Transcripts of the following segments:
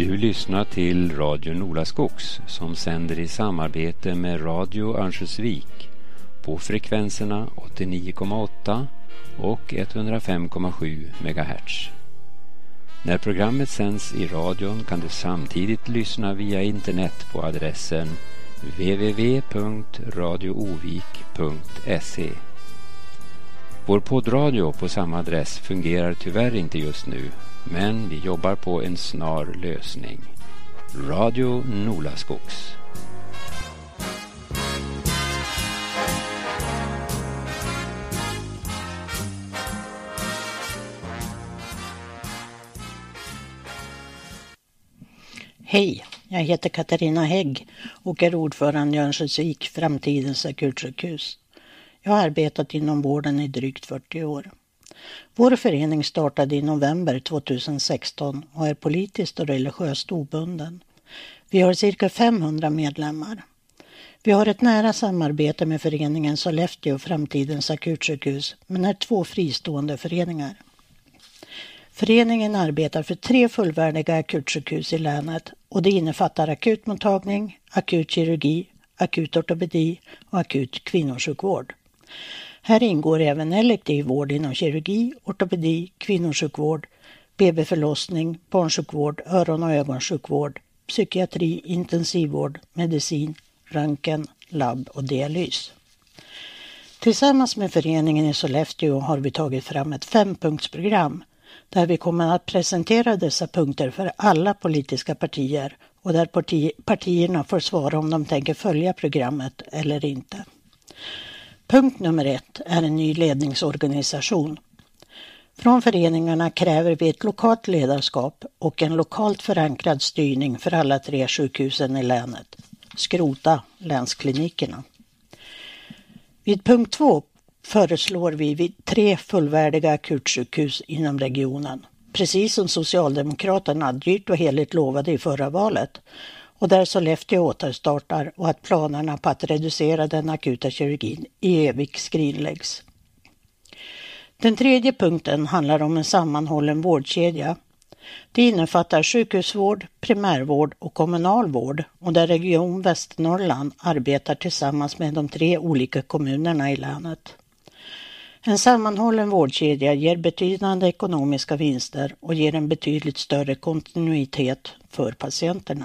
Du lyssnar till Radio Nolaskogs som sänder i samarbete med Radio Örnsköldsvik på frekvenserna 89,8 och 105,7 MHz. När programmet sänds i radion kan du samtidigt lyssna via internet på adressen www.radioovik.se. Vår poddradio på samma adress fungerar tyvärr inte just nu, men vi jobbar på en snar lösning. Radio Nolaskogs. Hej, jag heter Katarina Hägg och är ordförande i Örnsköldsvik, framtidens akutsjukhus. Jag har arbetat inom vården i drygt 40 år. Vår förening startade i november 2016 och är politiskt och religiöst obunden. Vi har cirka 500 medlemmar. Vi har ett nära samarbete med föreningen Sollefteå framtidens akutsjukhus, men är 2 fristående föreningar. Föreningen arbetar för 3 fullvärdiga akutsjukhus i länet och det innefattar akutmottagning, akutkirurgi, akut ortopedi och akut kvinnosjukvård. Här ingår även elektiv vård inom kirurgi, ortopedi, kvinnosjukvård, BB-förlossning, barnsjukvård, öron- och ögonsjukvård, psykiatri, intensivvård, medicin, röntgen, labb och dialys. Tillsammans med föreningen i Sollefteå har vi tagit fram ett 5-punktsprogram där vi kommer att presentera dessa punkter för alla politiska partier och där partierna får svara om de tänker följa programmet eller inte. Punkt nummer 1 är en ny ledningsorganisation. Från föreningarna kräver vi ett lokalt ledarskap och en lokalt förankrad styrning för alla 3 sjukhusen i länet. Skrota länsklinikerna. Vid punkt 2 föreslår vi 3 fullvärdiga akutsjukhus inom regionen. Precis som Socialdemokraterna dyrt och heligt lovade i förra valet. Och där Sollefteå återstartar och att planerna på att reducera den akuta kirurgin i Evik skrinläggs. Den 3:e punkten handlar om en sammanhållen vårdkedja. Det innefattar sjukhusvård, primärvård och kommunal vård och där Region Västernorrland arbetar tillsammans med de 3 olika kommunerna i länet. En sammanhållen vårdkedja ger betydande ekonomiska vinster och ger en betydligt större kontinuitet för patienterna.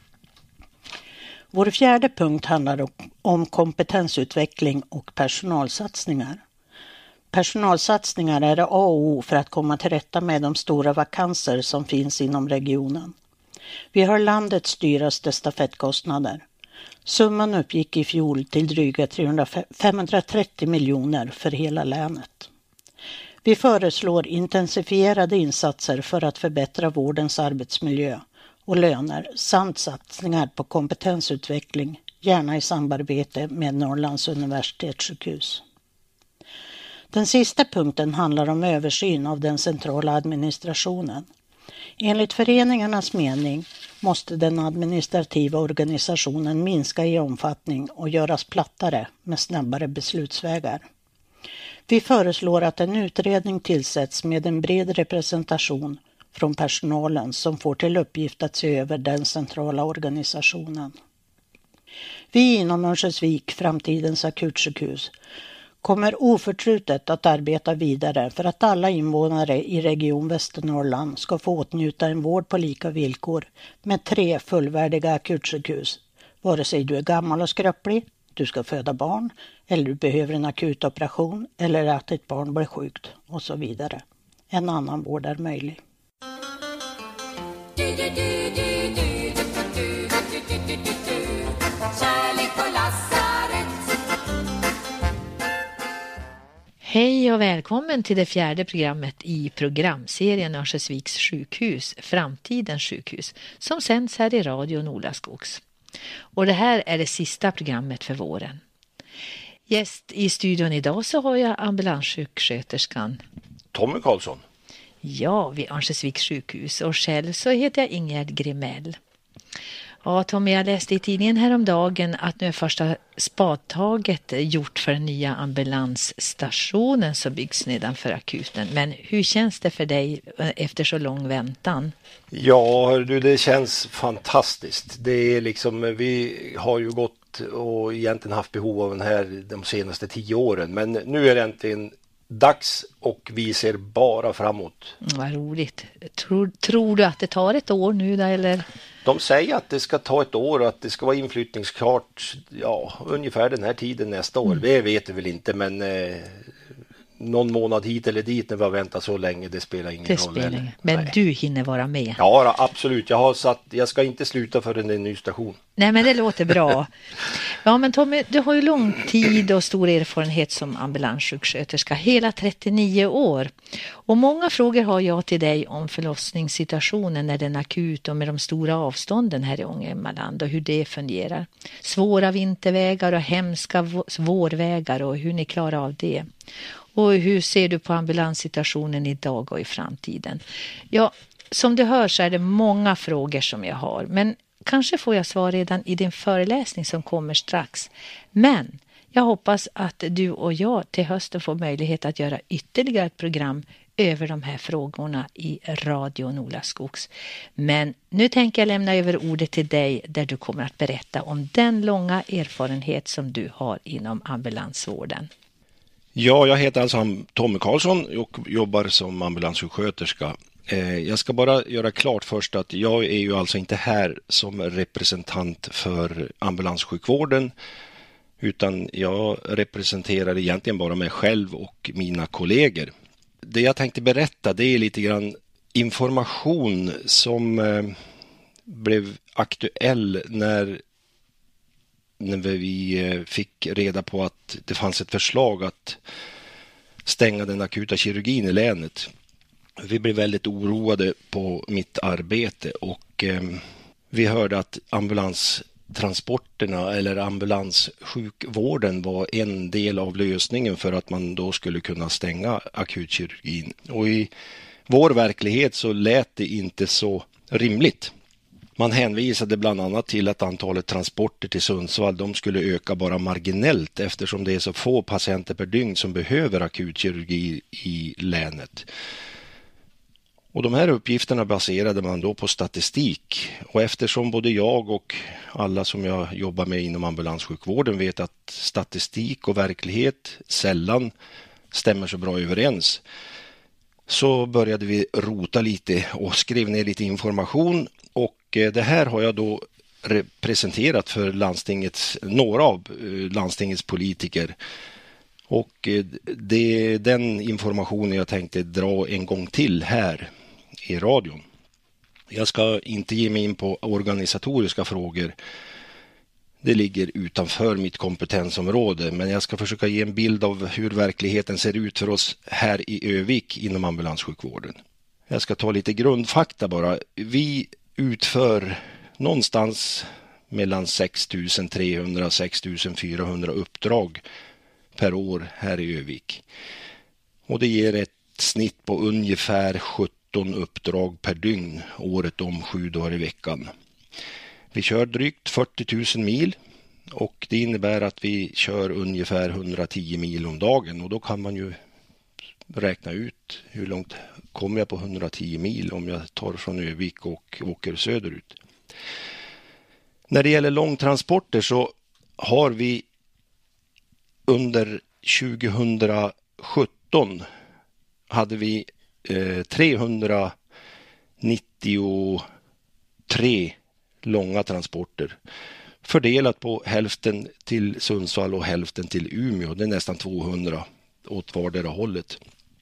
Vår 4:e punkt handlar om kompetensutveckling och personalsatsningar. Personalsatsningar är A och O för att komma till rätta med de stora vakanser som finns inom regionen. Vi har landets dyraste stafettkostnader. Summan uppgick i fjol till dryga 530 miljoner för hela länet. Vi föreslår intensifierade insatser för att förbättra vårdens arbetsmiljö och löner samt satsningar på kompetensutveckling, gärna i samarbete med Norrlands universitetssjukhus. Den sista punkten handlar om översyn av den centrala administrationen. Enligt föreningarnas mening måste den administrativa organisationen minska i omfattning och göras plattare med snabbare beslutsvägar. Vi föreslår att en utredning tillsätts med en bred representation från personalen som får till uppgift att se över den centrala organisationen. Vi inom Örnsköldsvik, framtidens akutsjukhus, kommer oförtrutet att arbeta vidare för att alla invånare i Region Västernorrland ska få åtnjuta en vård på lika villkor med 3 fullvärdiga akutsjukhus. Vare sig du är gammal och skröplig, du ska föda barn eller du behöver en akut operation eller att ditt barn blir sjukt och så vidare. En annan vård är möjlig. Hej och välkommen till det 4:e programmet i programserien Örnsköldsviks sjukhus, framtidens sjukhus, som sänds här i Radio Nolaskogs. Och det här är det sista programmet för våren. Gäst i studion idag så har jag ambulanssjuksköterskan Tommy Karlsson. Ja, vid Örnsköldsviks sjukhus och själv så heter jag Ingegerd Grimell. Ja, Tommy, jag läste i tidningen häromdagen att nu är första spadtaget gjort för den nya ambulansstationen som byggs nedanför akuten. Men hur känns det för dig efter så lång väntan? Ja, det känns fantastiskt. Det är liksom, vi har ju gått och egentligen haft behov av den här de senaste 10 åren. Men nu är det äntligen dags och vi ser bara framåt. Vad roligt. Tror du att det tar ett år nu då, eller? De säger att det ska ta ett år och att det ska vara inflyttningsklart ungefär den här tiden nästa år. Det vet vi väl inte, men någon månad hit eller dit när vi har väntat så länge, det spelar ingen roll. Men nej. Du hinner vara med. Ja, absolut. Jag ska inte sluta förrän det är en ny station. Nej, men det låter bra. Ja, men Tommy, du har ju lång tid och stor erfarenhet som ambulanssjuksköterska, hela 39 år. Och många frågor har jag till dig om förlossningssituationen när den är akut och med de stora avstånden här i Ångermanland och hur det fungerar. Svåra vintervägar och hemska vårvägar och hur ni klarar av det. Och hur ser du på ambulanssituationen idag och i framtiden? Ja, som du hör så är det många frågor som jag har. Men kanske får jag svar redan i din föreläsning som kommer strax. Men jag hoppas att du och jag till hösten får möjlighet att göra ytterligare ett program över de här frågorna i Radio Nolaskogs. Men nu tänker jag lämna över ordet till dig där du kommer att berätta om den långa erfarenhet som du har inom ambulansvården. Ja, jag heter alltså Tommy Karlsson och jobbar som ambulanssjuksköterska. Jag ska bara göra klart först att jag är ju alltså inte här som representant för ambulanssjukvården, utan jag representerar egentligen bara mig själv och mina kollegor. Det jag tänkte berätta, det är lite grann information som blev aktuell när vi fick reda på att det fanns ett förslag att stänga den akuta kirurgin i länet. Vi blev väldigt oroade på mitt arbete och vi hörde att ambulanstransporterna eller ambulanssjukvården var en del av lösningen för att man då skulle kunna stänga akutkirurgin. Och i vår verklighet så lät det inte så rimligt. Man hänvisade bland annat till att antalet transporter till Sundsvall de skulle öka bara marginellt eftersom det är så få patienter per dygn som behöver akutkirurgi i länet. Och de här uppgifterna baserade man då på statistik. Och eftersom både jag och alla som jag jobbar med inom ambulanssjukvården vet att statistik och verklighet sällan stämmer så bra överens, så började vi rota lite och skrev ner lite information. Och det här har jag då presenterat för några av landstingets politiker. Och det är den informationen jag tänkte dra en gång till här i radion. Jag ska inte ge mig in på organisatoriska frågor. Det ligger utanför mitt kompetensområde, men jag ska försöka ge en bild av hur verkligheten ser ut för oss här i Övik inom ambulanssjukvården. Jag ska ta lite grundfakta bara. Vi utför någonstans mellan 6300 och 6400 uppdrag per år här i Övik. Och det ger ett snitt på ungefär 17 uppdrag per dygn året om 7 dagar i veckan. Vi kör drygt 40 000 mil och det innebär att vi kör ungefär 110 mil om dagen. Och då kan man ju räkna ut hur långt kommer jag på 110 mil om jag tar från Övik och åker söderut. När det gäller långtransporter så har vi under 2017 hade vi 393 långa transporter fördelat på hälften till Sundsvall och hälften till Umeå. Det är nästan 200 åt vardera hållet.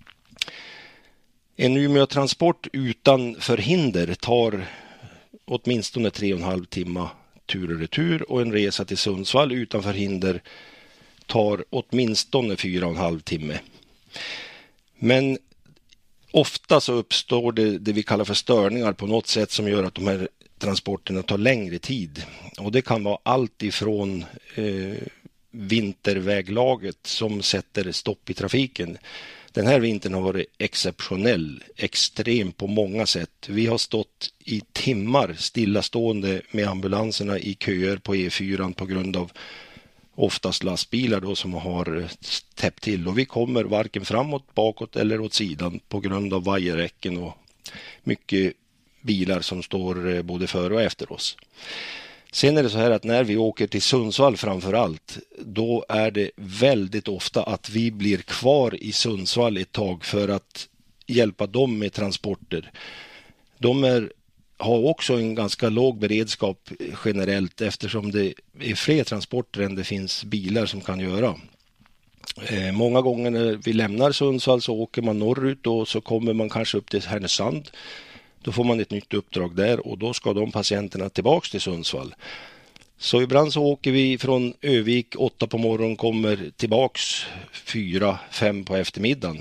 En Umeå-transport utan förhinder tar åtminstone 3,5 timmar tur och retur och en resa till Sundsvall utan förhinder tar åtminstone 4,5 timme. Men ofta så uppstår det vi kallar för störningar på något sätt som gör att de här transporterna tar längre tid. Och det kan vara allt ifrån vinterväglaget som sätter stopp i trafiken Den här vintern har varit exceptionell, extrem på många sätt. Vi har stått i timmar stillastående med ambulanserna i köer på E4 på grund av oftast lastbilar då som har täppt till. Och vi kommer varken framåt, bakåt eller åt sidan på grund av vajerräcken och mycket bilar som står både före och efter oss. Sen är det så här att när vi åker till Sundsvall framför allt, då är det väldigt ofta att vi blir kvar i Sundsvall ett tag för att hjälpa dem med transporter. De har också en ganska låg beredskap generellt eftersom det är fler transporter än det finns bilar som kan göra. Många gånger när vi lämnar Sundsvall så åker man norrut och så kommer man kanske upp till Härnösand. Då får man ett nytt uppdrag där och då ska de patienterna tillbaks till Sundsvall. Så ibland så åker vi från Övik 8 på morgonen, kommer tillbaks 4-5 på eftermiddagen.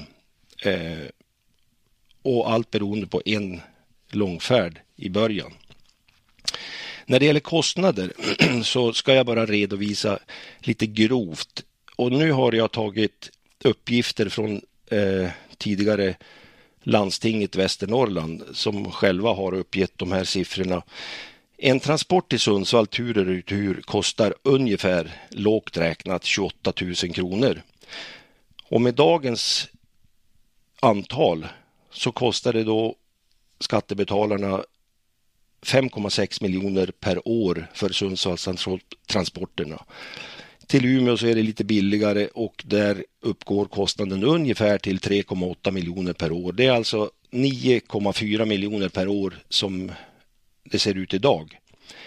Och allt beroende på en långfärd i början. När det gäller kostnader så ska jag bara redovisa lite grovt. Och nu har jag tagit uppgifter från tidigare landstinget Västernorrland som själva har uppgett de här siffrorna. En transport till Sundsvall tur och retur kostar ungefär lågt räknat 28 000 kronor. Och med dagens antal så kostar det då skattebetalarna 5,6 miljoner per år för Sundsvallstransporterna. Till Umeå så är det lite billigare och där uppgår kostnaden ungefär till 3,8 miljoner per år. Det är alltså 9,4 miljoner per år som det ser ut idag.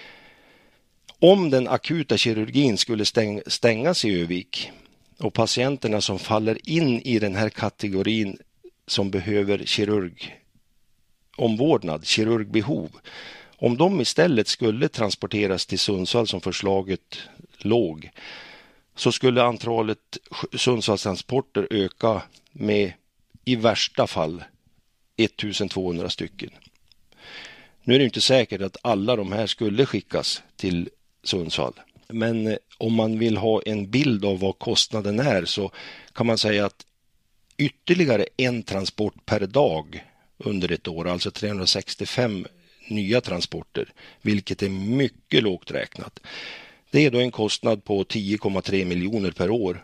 Om den akuta kirurgin skulle stängas i Övik och patienterna som faller in i den här kategorin som behöver kirurgomvårdnad, kirurgbehov, om de istället skulle transporteras till Sundsvall som förslaget låg, så skulle antalet Sundsvallstransporter öka med i värsta fall 1200 stycken. Nu är det inte säkert att alla de här skulle skickas till Sundsvall. Men om man vill ha en bild av vad kostnaden är så kan man säga att ytterligare en transport per dag under ett år, alltså 365 nya transporter, vilket är mycket lågt räknat. Det är då en kostnad på 10,3 miljoner per år.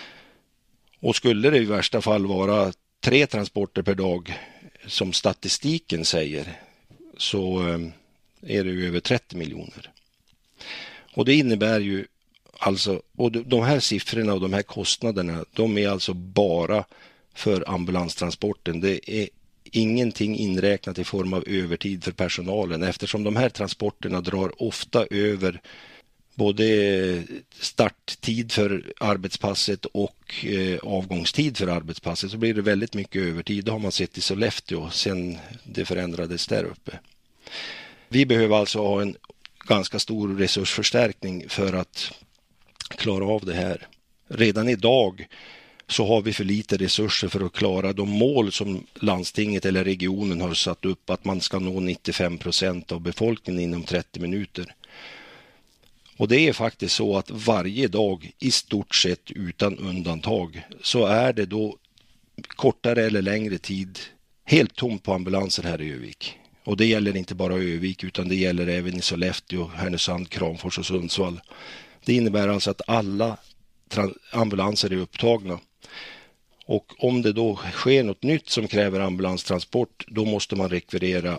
Och skulle det i värsta fall vara 3 transporter per dag som statistiken säger, så är det ju över 30 miljoner. Och det innebär ju alltså, och de här siffrorna och de här kostnaderna, de är alltså bara för ambulanstransporten. Det är ingenting inräknat i form av övertid för personalen eftersom de här transporterna drar ofta över både starttid för arbetspasset och avgångstid för arbetspasset, så blir det väldigt mycket övertid. Det har man sett i Sollefteå sen det förändrades där uppe. Vi behöver alltså ha en ganska stor resursförstärkning för att klara av det här. Redan idag så har vi för lite resurser för att klara de mål som landstinget eller regionen har satt upp, att man ska nå 95% av befolkningen inom 30 minuter. Och det är faktiskt så att varje dag i stort sett utan undantag så är det då kortare eller längre tid helt tomt på ambulanser här i Övik. Och det gäller inte bara Övik utan det gäller även i Sollefteå, Härnösand, Kramfors och Sundsvall. Det innebär alltså att alla ambulanser är upptagna. Och om det då sker något nytt som kräver ambulanstransport, då måste man rekvirera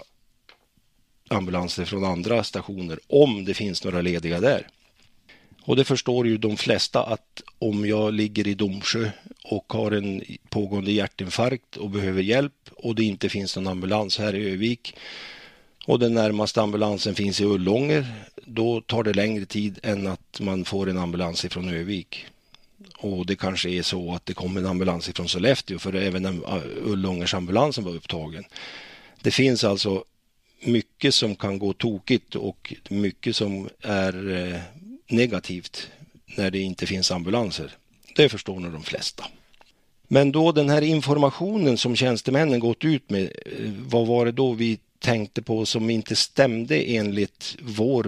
ambulanser från andra stationer om det finns några lediga där. Och det förstår ju de flesta att om jag ligger i Domsjö och har en pågående hjärtinfarkt och behöver hjälp och det inte finns någon ambulans här i Övik och den närmaste ambulansen finns i Ullånger, då tar det längre tid än att man får en ambulans ifrån Övik. Och det kanske är så att det kommer en ambulans ifrån Sollefteå, för även Ullångers ambulansen var upptagen. Det finns alltså mycket som kan gå tokigt och mycket som är negativt när det inte finns ambulanser. Det förstår nog de flesta. Men då den här informationen som tjänstemännen gått ut med, vad var det då vi tänkte på som inte stämde enligt vår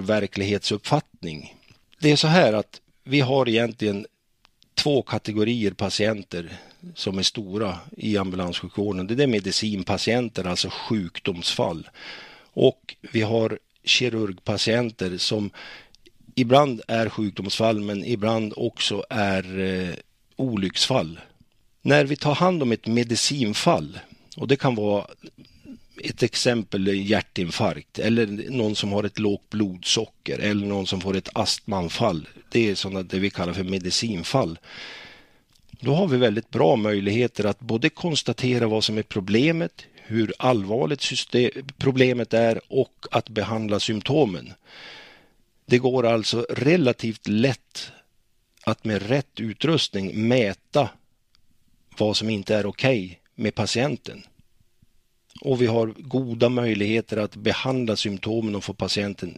verklighetsuppfattning? Det är så här att vi har egentligen 2 kategorier patienter som är stora i ambulanssjukvården. Det är medicinpatienter, alltså sjukdomsfall. Och vi har kirurgpatienter som ibland är sjukdomsfall men ibland också är olycksfall. När vi tar hand om ett medicinfall, och det kan vara ett exempel hjärtinfarkt eller någon som har ett lågt blodsocker eller någon som får ett astmaanfall. Det är sådana det vi kallar för medicinfall. Då har vi väldigt bra möjligheter att både konstatera vad som är problemet, hur allvarligt problemet är och att behandla symptomen. Det går alltså relativt lätt att med rätt utrustning mäta vad som inte är okej med patienten. Och vi har goda möjligheter att behandla symptomen och få patienten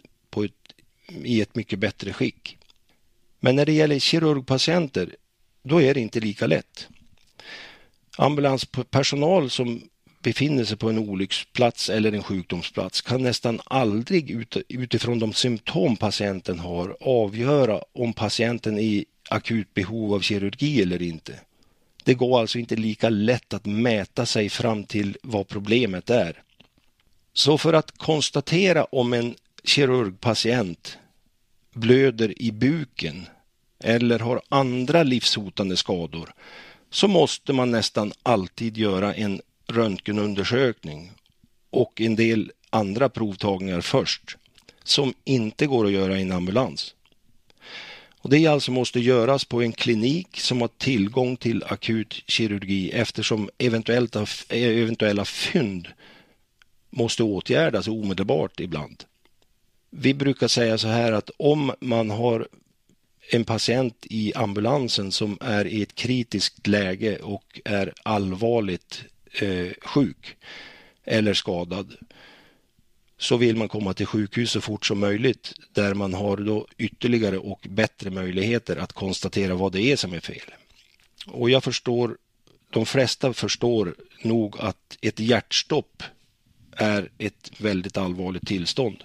i ett mycket bättre skick. Men när det gäller kirurgpatienter, då är det inte lika lätt. Ambulanspersonal som befinner sig på en olycksplats eller en sjukdomsplats kan nästan aldrig utifrån de symptom patienten har avgöra om patienten är i akut behov av kirurgi eller inte. Det går alltså inte lika lätt att mäta sig fram till vad problemet är. Så för att konstatera om en kirurgpatient blöder i buken eller har andra livshotande skador, så måste man nästan alltid göra en röntgenundersökning och en del andra provtagningar först, som inte går att göra i en ambulans. Och det alltså måste göras på en klinik som har tillgång till akut kirurgi, eftersom eventuella fynd måste åtgärdas omedelbart ibland. Vi brukar säga så här att om man har en patient i ambulansen som är i ett kritiskt läge och är allvarligt sjuk eller skadad, så vill man komma till sjukhus så fort som möjligt, där man har då ytterligare och bättre möjligheter att konstatera vad det är som är fel. Och jag förstår, de flesta förstår nog att ett hjärtstopp är ett väldigt allvarligt tillstånd.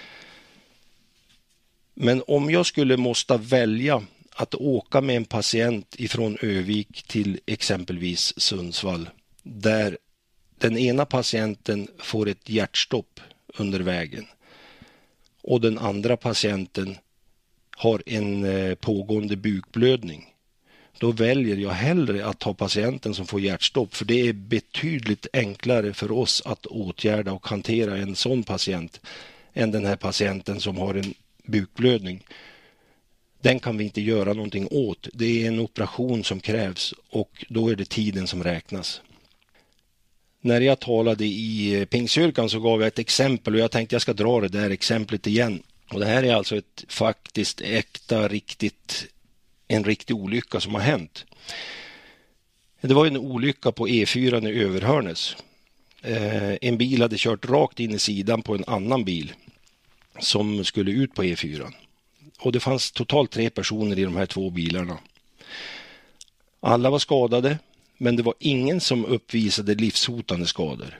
Men om jag skulle måste välja att åka med en patient ifrån Övik till exempelvis Sundsvall, där den ena patienten får ett hjärtstopp under vägen och den andra patienten har en pågående bukblödning, då väljer jag hellre att ta patienten som får hjärtstopp, för det är betydligt enklare för oss att åtgärda och hantera en sån patient än den här patienten som har en bukblödning. Den kan vi inte göra någonting åt. Det är en operation som krävs och då är det tiden som räknas. När jag talade i Pingstkyrkan så gav jag ett exempel och jag tänkte jag ska dra det där exemplet igen. Och det här är alltså ett faktiskt äkta, en riktig olycka som har hänt. Det var en olycka på E4 i Överhörnes. En bil hade kört rakt in i sidan på en annan bil som skulle ut på E4. Och det fanns totalt 3 personer i de här 2 bilarna. Alla var skadade, men det var ingen som uppvisade livshotande skador.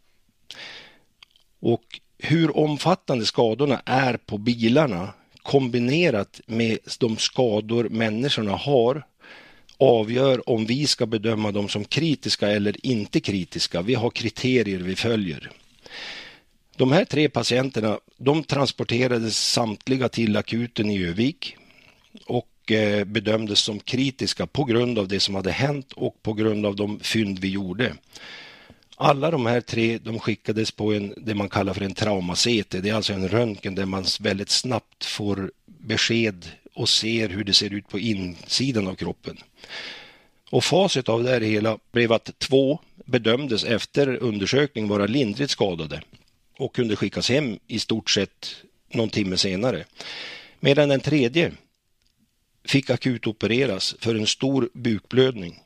Och hur omfattande skadorna är på bilarna kombinerat med de skador människorna har avgör om vi ska bedöma dem som kritiska eller inte kritiska. Vi har kriterier vi följer. De här 3 patienterna, de transporterades samtliga till akuten i Övik och bedömdes som kritiska på grund av det som hade hänt och på grund av de fynd vi gjorde. Alla de här 3, de skickades på det man kallar för en trauma-CT. Det är alltså en röntgen där man väldigt snabbt får besked och ser hur det ser ut på insidan av kroppen. Och facit av det här hela blev att 2 bedömdes efter undersökning vara lindrigt skadade och kunde skickas hem i stort sett någon timme senare. Medan den 3 fick akut opereras för en stor bukblödning.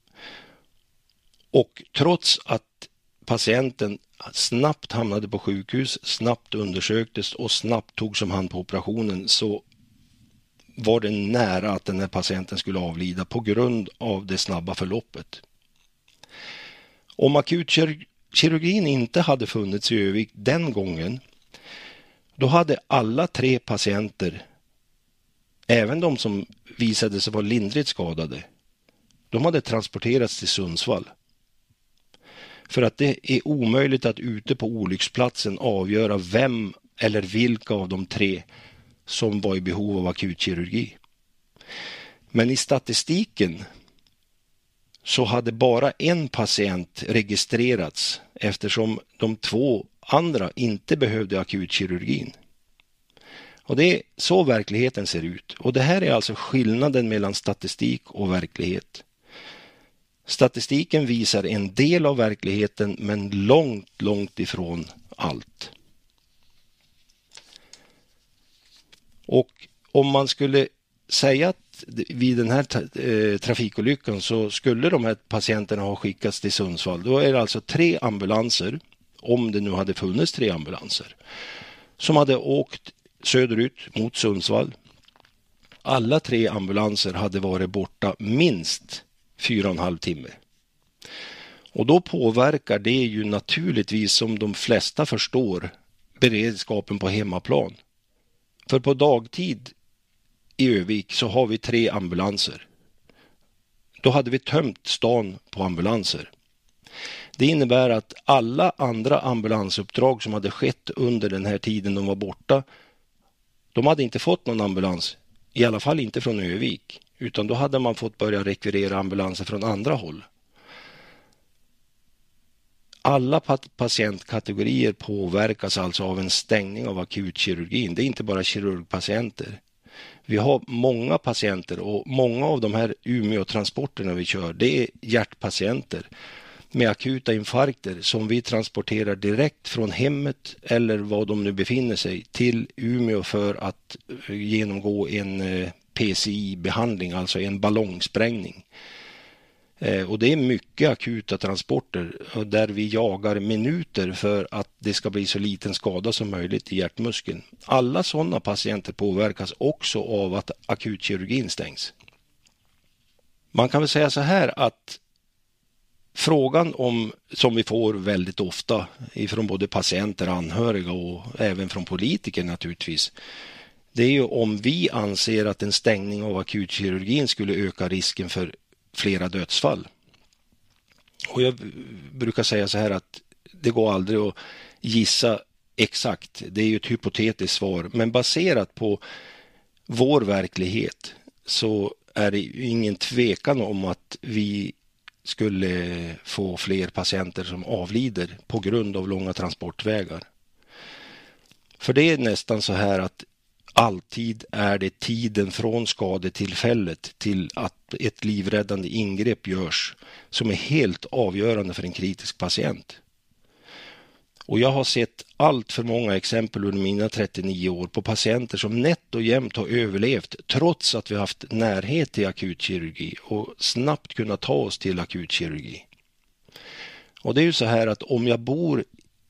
Och trots att patienten snabbt hamnade på sjukhus, snabbt undersöktes och snabbt togs om hand på operationen, så var det nära att den här patienten skulle avlida på grund av det snabba förloppet. Om akutkirurgin inte hade funnits i Övik den gången, då hade alla 3 patienter, även de som visade sig vara lindrigt skadade, de hade transporterats till Sundsvall. För att det är omöjligt att ute på olycksplatsen avgöra vem eller vilka av de 3 som var i behov av akutkirurgi. Men i statistiken så hade bara en patient registrerats eftersom de 2 andra inte behövde akutkirurgin. Och det är så verkligheten ser ut. Och det här är alltså skillnaden mellan statistik och verklighet. Statistiken visar en del av verkligheten men långt ifrån allt. Och om man skulle säga att vid den här trafikolyckan så skulle de här patienterna ha skickats till Sundsvall. Då är det alltså 3 ambulanser, om det nu hade funnits 3 ambulanser, som hade åkt söderut mot Sundsvall. Alla 3 ambulanser hade varit borta minst 4,5 timme. Och då påverkar det ju naturligtvis, som de flesta förstår, beredskapen på hemmaplan. För på dagtid i Övik så har vi 3 ambulanser. Då hade vi tömt stan på ambulanser. Det innebär att alla andra ambulansuppdrag som hade skett under den här tiden de var borta, de hade inte fått någon ambulans, i alla fall inte från Övik, utan då hade man fått börja rekvirera ambulanser från andra håll. Alla patientkategorier påverkas alltså av en stängning av akutkirurgin. Det är inte bara kirurgpatienter. Vi har många patienter och många av de här Umeå-transporterna vi kör, det är hjärtpatienter med akuta infarkter som vi transporterar direkt från hemmet eller var de nu befinner sig till Umeå för att genomgå en PCI-behandling, alltså en ballongsprängning. Och det är mycket akuta transporter där vi jagar minuter för att det ska bli så liten skada som möjligt i hjärtmuskeln. Alla sådana patienter påverkas också av att akutkirurgin stängs. Man kan väl säga så här att frågan som vi får väldigt ofta ifrån både patienter, anhöriga och även från politiker naturligtvis, det är ju om vi anser att en stängning av akutkirurgin skulle öka risken för flera dödsfall. Och jag brukar säga så här att det går aldrig att gissa exakt. Det är ju ett hypotetiskt svar. Men baserat på vår verklighet så är det ingen tvekan om att vi skulle få fler patienter som avlider på grund av långa transportvägar. För det är nästan så här att alltid är det tiden från skadetillfället till att ett livräddande ingrepp görs som är helt avgörande för en kritisk patient. Och jag har sett allt för många exempel under mina 39 år på patienter som nätt och jämnt har överlevt trots att vi haft närhet till akutkirurgi och snabbt kunnat ta oss till akutkirurgi. Och det är ju så här att om jag bor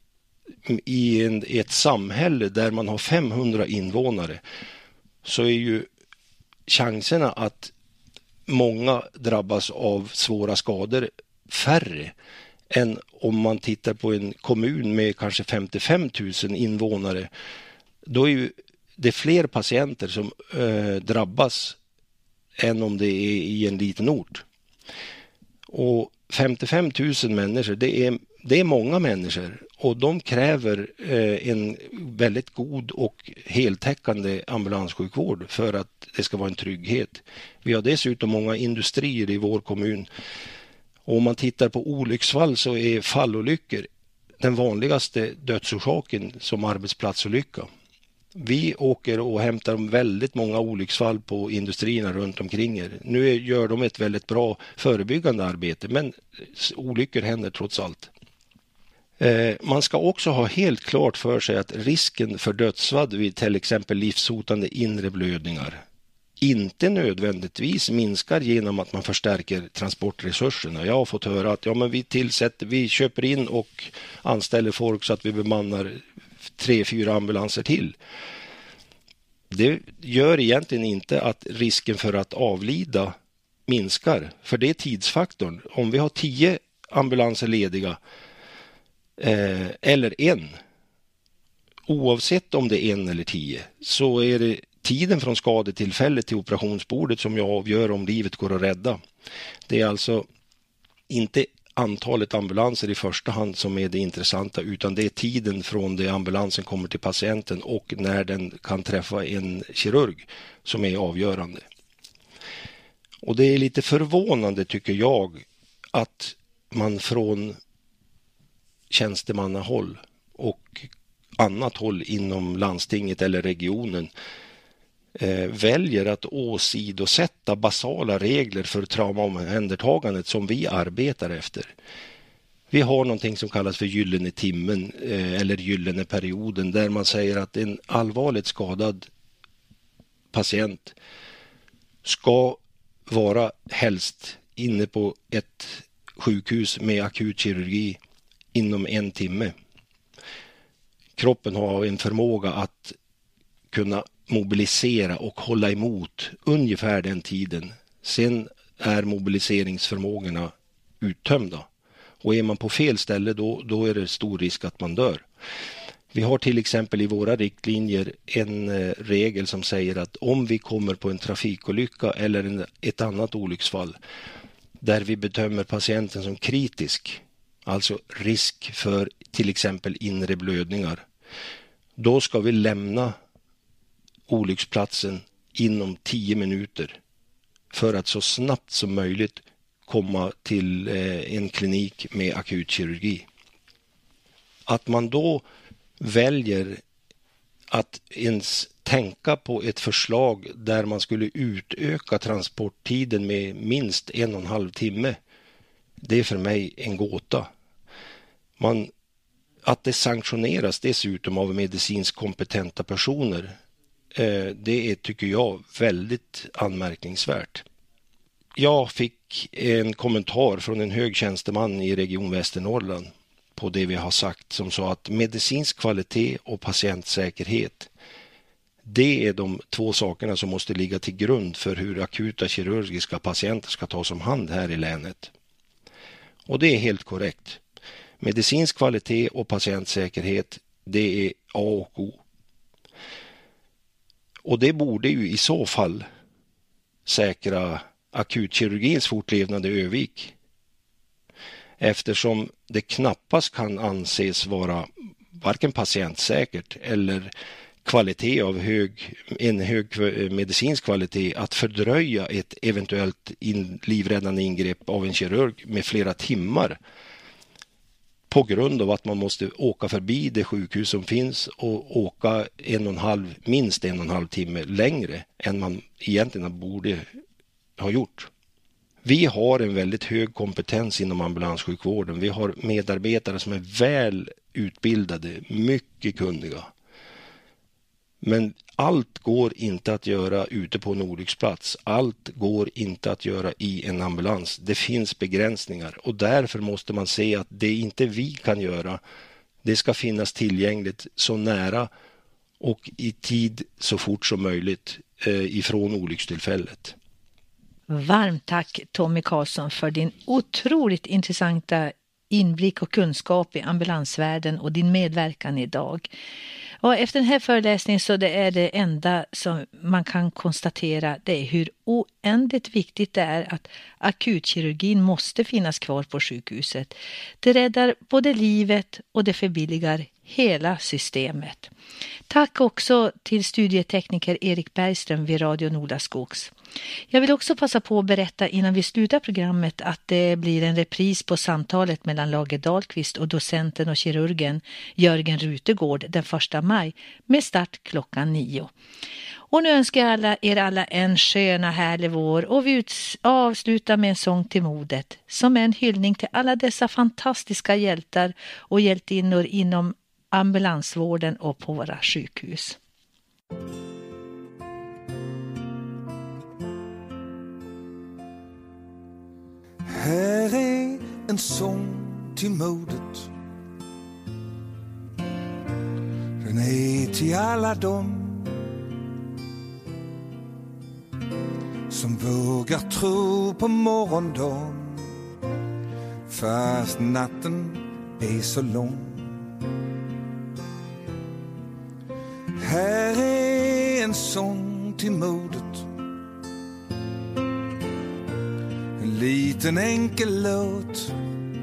i ett samhälle där man har 500 invånare så är ju chanserna att många drabbas av svåra skador färre än om man tittar på en kommun med kanske 55 000 invånare. Då är ju det fler patienter som drabbas än om det är i en liten ort. Och 55 000 människor, det är många människor och de kräver en väldigt god och heltäckande ambulanssjukvård för att det ska vara en trygghet. Vi har dessutom många industrier i vår kommun. Och om man tittar på olycksfall så är fallolyckor den vanligaste dödsorsaken som arbetsplatsolycka. Vi åker och hämtar väldigt många olycksfall på industrierna runt omkring er. Nu gör de ett väldigt bra förebyggande arbete, men olyckor händer trots allt. Man ska också ha helt klart för sig att risken för dödsfall vid till exempel livshotande inre blödningar inte nödvändigtvis minskar genom att man förstärker transportresurserna. Jag har fått höra att vi köper in och anställer folk så att vi bemannar 3-4 ambulanser till. Det gör egentligen inte att risken för att avlida minskar, för det är tidsfaktorn. Om vi har 10 ambulanser lediga eller en, oavsett om det är 1 eller 10, så är det tiden från skadetillfället till operationsbordet som jag avgör om livet går att rädda. Det är alltså inte antalet ambulanser i första hand som är det intressanta, utan det är tiden från det ambulansen kommer till patienten och när den kan träffa en kirurg som är avgörande. Och det är lite förvånande tycker jag att man från tjänstemannahåll och annat håll inom landstinget eller regionen väljer att åsidosätta basala regler för traumaomhändertagandet som vi arbetar efter. Vi har någonting som kallas för gyllene timmen eller gyllene perioden, där man säger att en allvarligt skadad patient ska vara helst inne på ett sjukhus med akutkirurgi inom 1 timme. Kroppen har en förmåga att kunna mobilisera och hålla emot ungefär den tiden. Sen är mobiliseringsförmågorna uttömda. Och är man på fel ställe då är det stor risk att man dör. Vi har till exempel i våra riktlinjer en regel som säger att om vi kommer på en trafikolycka eller ett annat olycksfall där vi bedömer patienten som kritisk, alltså risk för till exempel inre blödningar, då ska vi lämna olycksplatsen inom 10 minuter för att så snabbt som möjligt komma till en klinik med akutkirurgi. Att man då väljer att ens tänka på ett förslag där man skulle utöka transporttiden med minst 1,5 timme, det är för mig en gåta. Att det sanktioneras dessutom av medicinskt kompetenta personer, det är, tycker jag, väldigt anmärkningsvärt. Jag fick en kommentar från en hög tjänsteman i Region Västernorrland på det vi har sagt, som sa att medicinsk kvalitet och patientsäkerhet, det är de 2 sakerna som måste ligga till grund för hur akuta kirurgiska patienter ska tas om hand här i länet. Och det är helt korrekt. Medicinsk kvalitet och patientsäkerhet, det är A och O. Och det borde ju i så fall säkra akutkirurgins fortlevnad i Övik. Eftersom det knappast kan anses vara varken patientsäkert eller kvalitet av en hög medicinsk kvalitet att fördröja ett eventuellt livräddande ingrepp av en kirurg med flera timmar på grund av att man måste åka förbi det sjukhus som finns och åka minst 1,5 timme längre än man egentligen borde ha gjort. Vi har en väldigt hög kompetens inom ambulanssjukvården. Vi har medarbetare som är väl utbildade, mycket kunniga. Men allt går inte att göra ute på en olycksplats. Allt går inte att göra i en ambulans. Det finns begränsningar och därför måste man se att det inte vi kan göra. Det ska finnas tillgängligt så nära och i tid så fort som möjligt ifrån olyckstillfället. Varmt tack Tommy Karlsson för din otroligt intressanta inblick och kunskap i ambulansvärlden och din medverkan idag. Och efter den här föreläsningen så det är det enda som man kan konstatera, det är hur oändligt viktigt det är att akutkirurgin måste finnas kvar på sjukhuset. Det räddar både livet och det förbilligar hela systemet. Tack också till studietekniker Erik Bergström vid Radio Nolaskogs. Jag vill också passa på att berätta innan vi slutar programmet att det blir en repris på samtalet mellan Lage Dahlqvist och docenten och kirurgen Jörgen Rutegård den 1 maj med start klockan 9. Och nu önskar jag er alla en sköna härlig vår och vi avslutar med en sång till modet som är en hyllning till alla dessa fantastiska hjältar och hjältinnor inom ambulansvården och på våra sjukhus. Här är en sång till modet. Den är till alla dem som vågar tro på morgondagen fast natten är så lång. Här är en sång till modet. En liten enkel låt.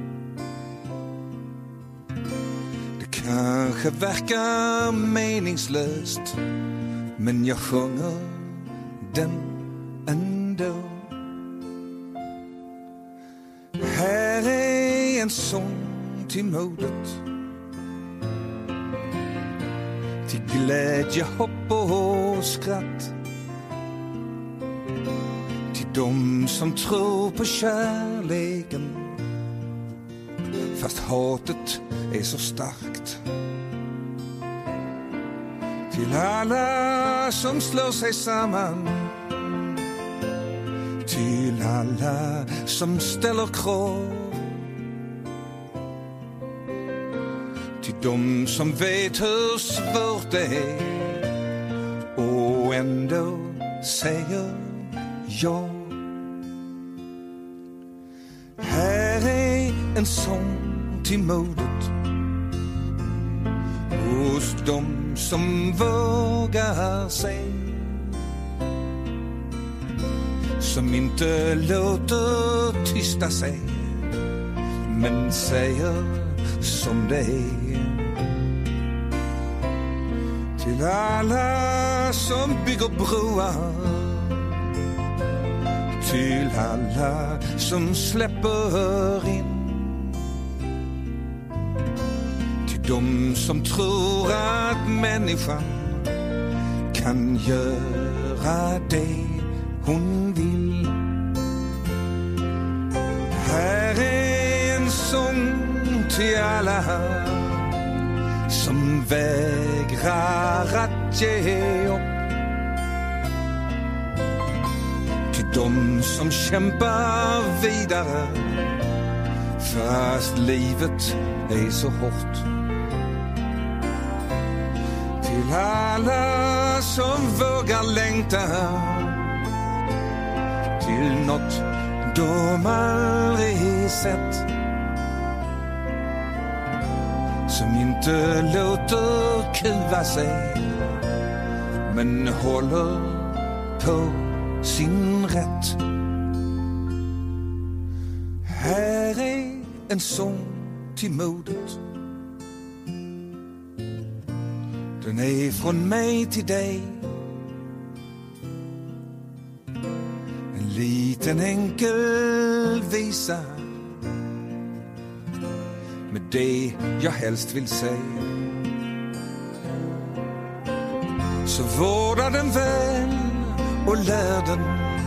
Det kanske verkar meningslöst, men jag sjunger den ändå. Här är en sång till modet, till glädje, hopp och skratt, till de som tror på kärleken fast hatet är så starkt. Till alla som slår sig samman, till alla som ställer krav, till de som vet hur svårt det är och ändå säger ja. Här är en sång till modet hos de som vågar sig, som inte låter tysta sig men säger som det är. Till alla som bygger broar, till alla som släpper in, till de som tror att människan kan göra det hon vill. Här är en sång till alla som vägrar att ge upp, till de som kämpar vidare fast livet är så hårt, till alla som vågar längta till något de aldrig sett, som inte låter kuva sig men håller på sin rätt. Här är en sång till modet. Den är från mig till dig. En liten enkel visa med det jag helst vill säga. Så vårda den väl och lär den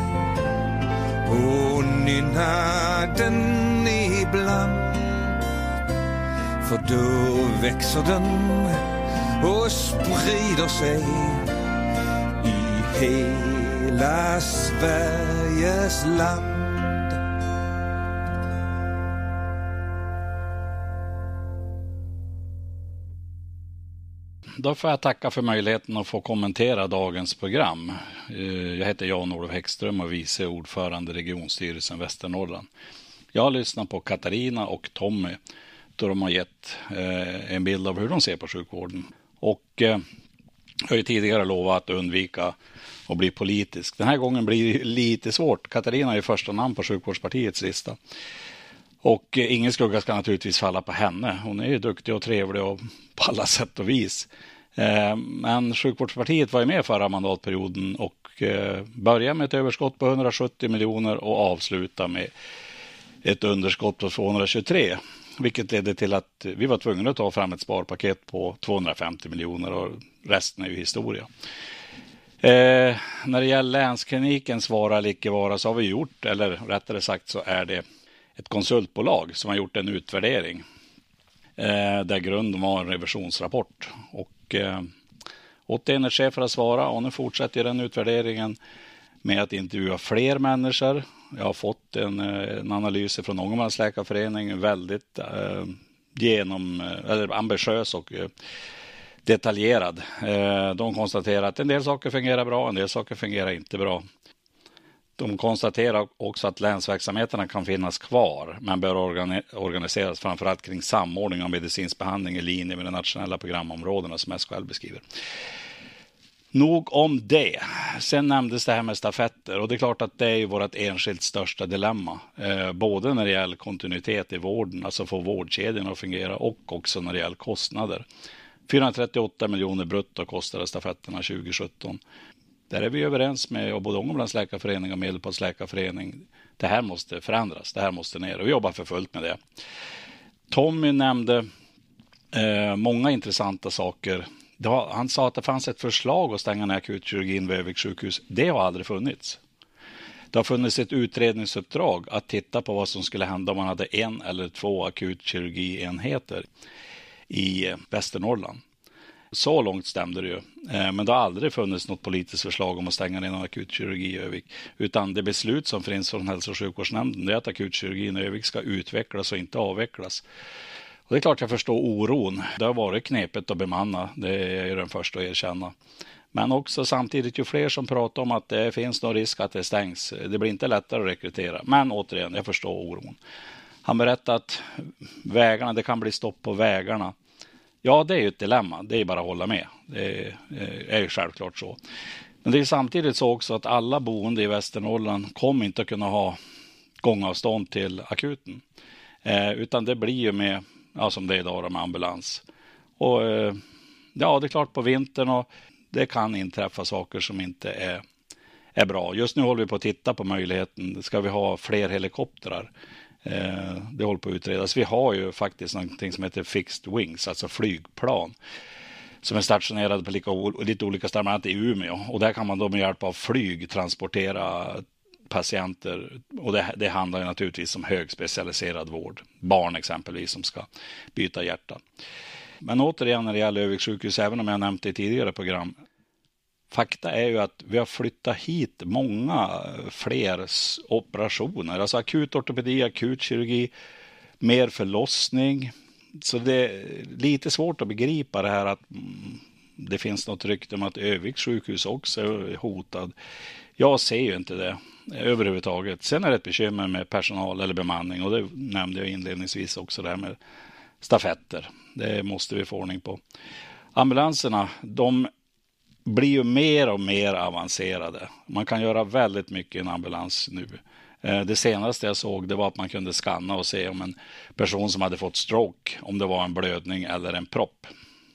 och nynna den ibland, för då växer den och sprider sig i hela Sveriges land. Då får jag tacka för möjligheten att få kommentera dagens program. Jag heter Jan-Olof Häggström och vice ordförande regionstyrelsen Västernorrland. Jag har lyssnat på Katarina och Tommy då de har gett en bild av hur de ser på sjukvården. Och jag har ju tidigare lovat att undvika att bli politisk. Den här gången blir det lite svårt. Katarina är första namn på sjukvårdspartiets lista. Och ingen skugga ska naturligtvis falla på henne. Hon är ju duktig och trevlig och på alla sätt och vis. Men sjukvårdspartiet var ju med förra mandatperioden och började med ett överskott på 170 miljoner och avsluta med ett underskott på 223. Vilket ledde till att vi var tvungna att ta fram ett sparpaket på 250 miljoner och resten är ju historia. När det gäller länsklinikens vara eller icke vara så har vi gjort, eller rättare sagt så är det ett konsultbolag som har gjort en utvärdering där grunden var en revisionsrapport. Och 81 chefer har svarat och nu fortsätter den utvärderingen med att intervjua fler människor. Jag har fått en analys från Ångermanlands läkarförening, väldigt ambitiös och detaljerad. De konstaterar att en del saker fungerar bra, en del saker fungerar inte bra. De konstaterar också att länsverksamheterna kan finnas kvar men bör organiseras framförallt kring samordning av medicinsk behandling i linje med de nationella programområdena som SKL beskriver. Nog om det. Sen nämndes det här med stafetter och det är klart att det är ju vårt enskilt största dilemma. Både när det gäller kontinuitet i vården, alltså få vårdkedjan att fungera, och också när det gäller kostnader. 438 miljoner brutto kostade stafetterna 2017. Där är vi överens med både Ångermanlands läkarförening och Medelpads läkarförening. Det här måste förändras, det här måste ner och vi jobbar för fullt med det. Tommy nämnde många intressanta saker. Han sa att det fanns ett förslag att stänga ner akutkirurgin vid Övik sjukhus. Det har aldrig funnits. Det har funnits ett utredningsuppdrag att titta på vad som skulle hända om man hade 1 eller 2 akutkirurgienheter i Västernorrland. Så långt stämde det ju. Men det har aldrig funnits något politiskt förslag om att stänga ner någon akutkirurgi i Övik. Utan det beslut som finns från hälso- och sjukvårdsnämnden är att akutkirurgin i Övik ska utvecklas och inte avvecklas. Och det är klart jag förstår oron. Det har varit knepigt att bemanna, det är jag den första att erkänna. Men också samtidigt ju fler som pratar om att det finns någon risk att det stängs. Det blir inte lättare att rekrytera. Men återigen, jag förstår oron. Han berättade att vägarna, det kan bli stopp på vägarna. Ja, det är ju ett dilemma. Det är bara att hålla med. Det är ju självklart så. Men det är samtidigt så också att alla boende i Västernorrland kommer inte att kunna ha gångavstånd till akuten. Utan det blir ju med, ja, som det är idag med ambulans. Och ja, det är klart på vintern och det kan inträffa saker som inte är bra. Just nu håller vi på att titta på möjligheten. Ska vi ha fler helikoptrar? Det håller på att utredas. Vi har ju faktiskt någonting som heter fixed wings, alltså flygplan som är stationerade på lite olika ställen i Umeå. Och där kan man då med hjälp av flyg transportera patienter. Och det handlar ju naturligtvis om högspecialiserad vård. Barn exempelvis som ska byta hjärta. Men återigen när det gäller Övik sjukhus, även om jag nämnt det i tidigare program. Fakta är ju att vi har flyttat hit många fler operationer. Alltså akut ortopedi, akut kirurgi, mer förlossning. Så det är lite svårt att begripa det här att det finns något rykte om att Övik sjukhus också är hotad. Jag ser ju inte det överhuvudtaget. Sen är det ett bekymmer med personal eller bemanning och det nämnde jag inledningsvis också där med stafetter. Det måste vi få ordning på. Ambulanserna, de blir ju mer och mer avancerade. Man kan göra väldigt mycket i en ambulans nu. Det senaste jag såg det var att man kunde skanna och se om en person som hade fått stroke, om det var en blödning eller en propp.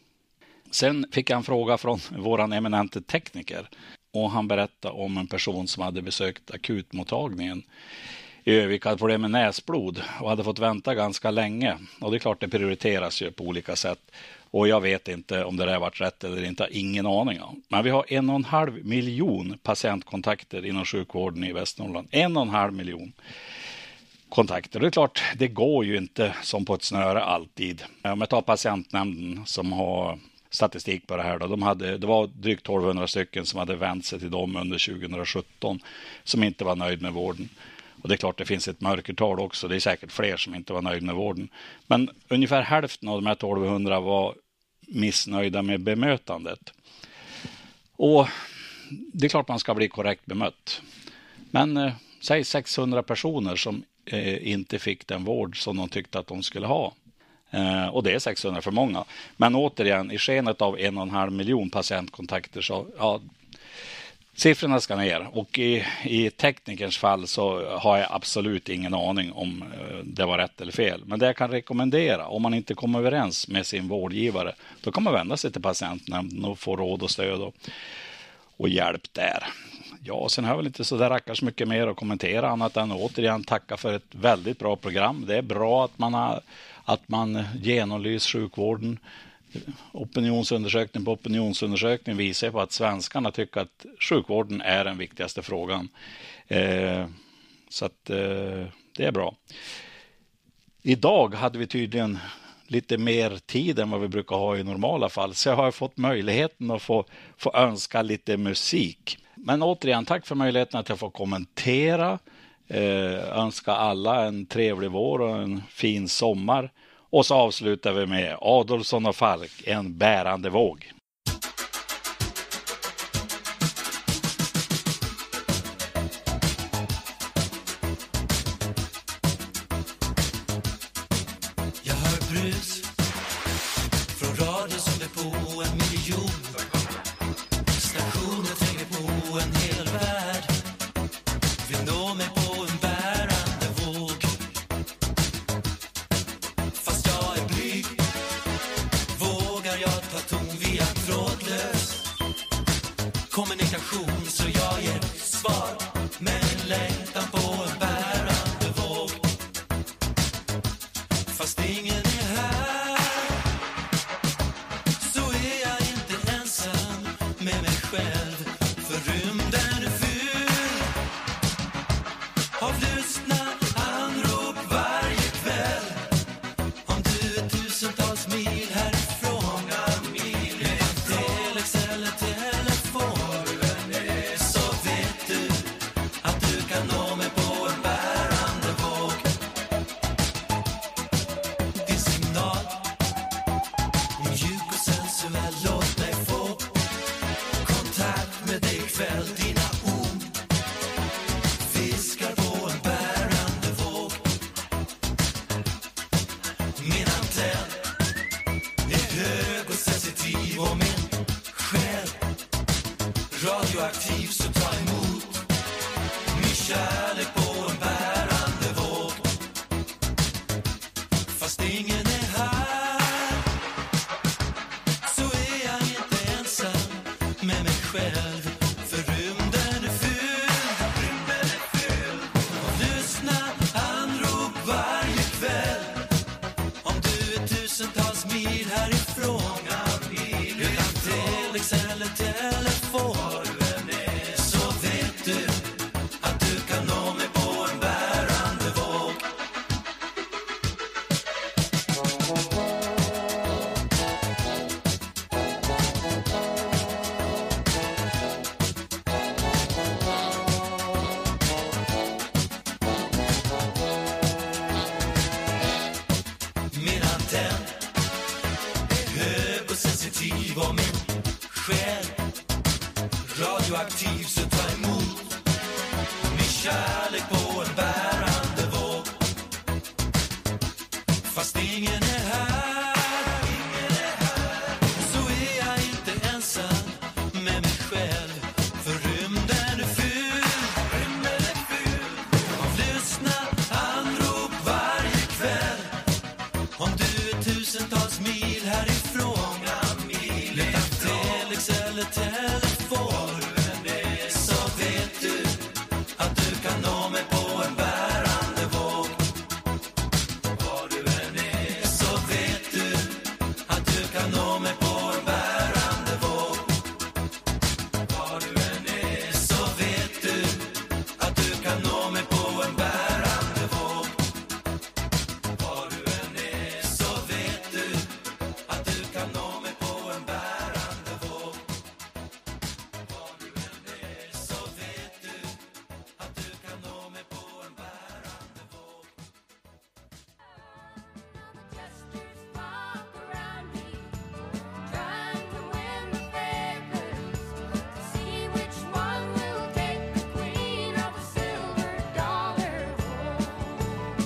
Sen fick jag en fråga från våran eminente tekniker och han berättade om en person som hade besökt akutmottagningen i Övik, hade problem med näsblod och hade fått vänta ganska länge. Och det är klart det prioriteras ju på olika sätt. Och jag vet inte om det där har varit rätt eller inte, ingen aning om. Men vi har 1,5 miljon patientkontakter inom sjukvården i Västernorrland. 1,5 miljon kontakter. Det är klart, det går ju inte som på ett snöre alltid. Om jag tar patientnämnden som har statistik på det här. Då, det var drygt 1200 stycken som hade vänt sig till dem under 2017 som inte var nöjd med vården. Och det är klart det finns ett mörkertal också. Det är säkert fler som inte var nöjda med vården. Men ungefär hälften av de här 1200 var missnöjda med bemötandet. Och det är klart man ska bli korrekt bemött. Men säg 600 personer som inte fick den vård som de tyckte att de skulle ha. Och det är 600 för många. Men återigen, i skenet av 1,5 miljon patientkontakter så ja, siffrorna ska ner och i teknikerns fall så har jag absolut ingen aning om det var rätt eller fel. Men det jag kan rekommendera, om man inte kommer överens med sin vårdgivare, då kan man vända sig till patientnämnden och få råd och stöd och hjälp där. Ja, sen har jag väl inte så där rackars mycket mer att kommentera annat än återigen tacka för ett väldigt bra program. Det är bra att man genomlyser sjukvården. Opinionsundersökning på opinionsundersökning visar på att svenskarna tycker att sjukvården är den viktigaste frågan. Så att det är bra. Idag hade vi tydligen lite mer tid än vad vi brukar ha i normala fall. Så jag har fått möjligheten att få önska lite musik. Men återigen, tack för möjligheten att jag får kommentera. Önska alla en trevlig vår och en fin sommar. Och så avslutar vi med Adolfsson och Falk, en bärande våg. Jag hör brus från radion som är på 1 miljon stationer. Fast ingen är här, så är jag inte ensam med mig själv. För rymden är fylld av lyssna anrop varje kväll. Om du är tusentals mil härifrån, utan telex eller telefon, så vet du att du kan nå mig på en bärande våg. Min antenn är hög och sensitiv och min själ radioaktiv, så ta emot min kärlek på en bärande våg. Fast ingen är här, så är jag inte ensam med mig själv. För rymden är fylld av lyssna anrop varje kväll. Om du är tusentals mil härifrån, utan telex eller telefon, så vet du att du kan nå mig på en bärande våg. Var du än är, så vet du att du kan nå mig på en bärande våg. Var du än är, så vet du att du kan nå mig på en bärande våg. Var du än är, så vet du att du kan nå mig på en bärande våg. Var du än är, så vet du att du kan nå mig på en bärande våg. Gestures pop around me, trying to win the favors, to see which one will take the queen of the silver dollar home.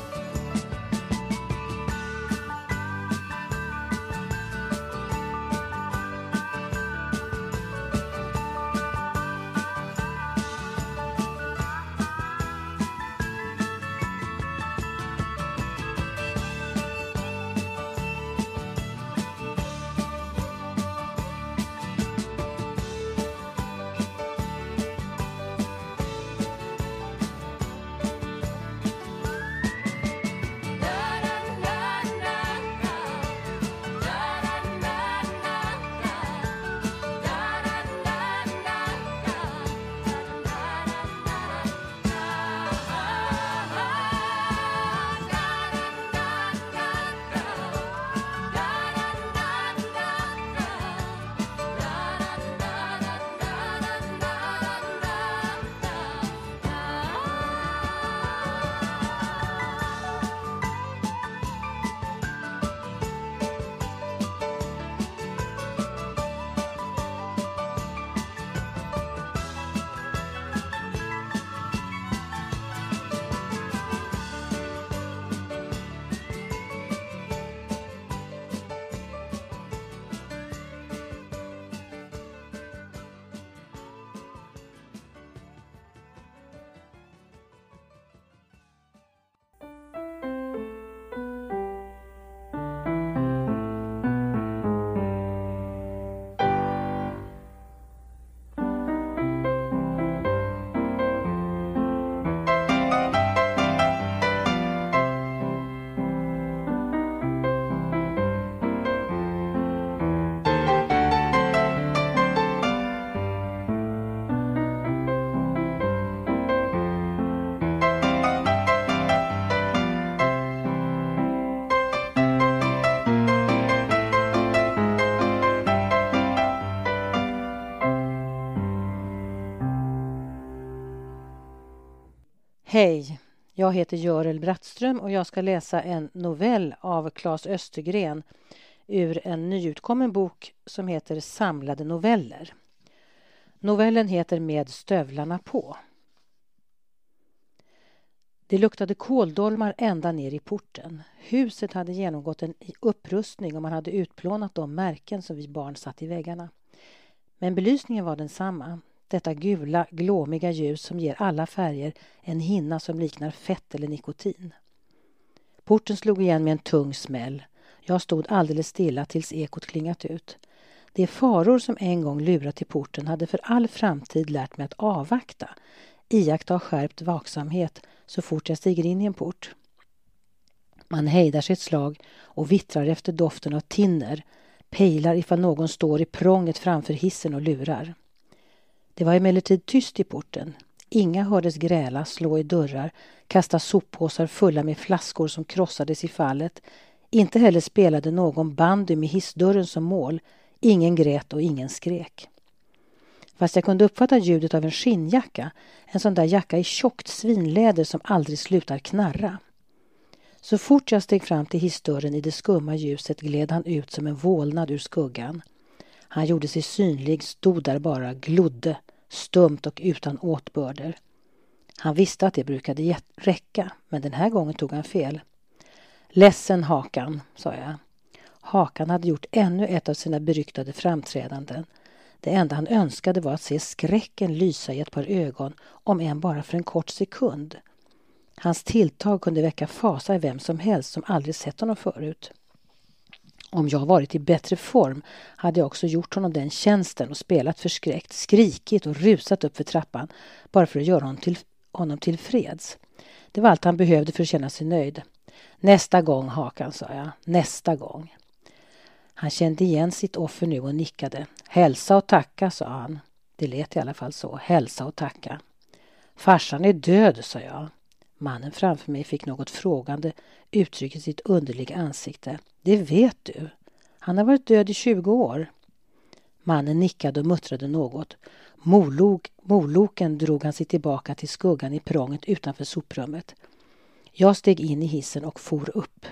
Hej, jag heter Görel Brattström och jag ska läsa en novell av Claes Östergren ur en nyutkommen bok som heter Samlade noveller. Novellen heter Med stövlarna på. Det luktade kåldolmar ända ner i porten. Huset hade genomgått en upprustning och man hade utplånat de märken som vi barn satt i väggarna. Men belysningen var densamma. Detta gula, glåmiga ljus som ger alla färger en hinna som liknar fett eller nikotin. Porten slog igen med en tung smäll. Jag stod alldeles stilla tills ekot klingat ut. De faror som en gång lurat till porten hade för all framtid lärt mig att avvakta, iaktta skärpt vaksamhet så fort jag stiger in i en port. Man hejdar sig ett slag och vittrar efter doften av tinner, pejlar ifall någon står i prånget framför hissen och lurar. Det var emellertid tyst i porten. Inga hördes gräla, slå i dörrar, kasta soppåsar fulla med flaskor som krossades i fallet. Inte heller spelade någon bandy med hissdörren som mål. Ingen grät och ingen skrek. Fast jag kunde uppfatta ljudet av en skinnjacka, en sån där jacka i tjockt svinläder som aldrig slutar knarra. Så fort jag steg fram till hissdörren i det skumma ljuset gled han ut som en vålnad ur skuggan. Han gjorde sig synlig, stod där bara, glodde, stumt och utan åtbörder. Han visste att det brukade räcka, men den här gången tog han fel. Ledsen Hakan, sa jag. Hakan hade gjort ännu ett av sina beryktade framträdanden. Det enda han önskade var att se skräcken lysa i ett par ögon, om än bara för en kort sekund. Hans tilltag kunde väcka fasa i vem som helst som aldrig sett honom förut. Om jag varit i bättre form hade jag också gjort honom den tjänsten och spelat förskräckt, skrikit och rusat upp för trappan bara för att göra honom till freds. Det var allt han behövde för att känna sig nöjd. Nästa gång, Hakan, sa jag. Nästa gång. Han kände igen sitt offer nu och nickade. Hälsa och tacka, sa han. Det lät i alla fall så. Hälsa och tacka. Farsan är död, sa jag. Mannen framför mig fick något frågande uttryck i sitt underliga ansikte. Det vet du. Han har varit död i 20 år. Mannen nickade och muttrade något. Moloken drog han sig tillbaka till skuggan i prånget utanför soprummet. Jag steg in i hissen och for upp.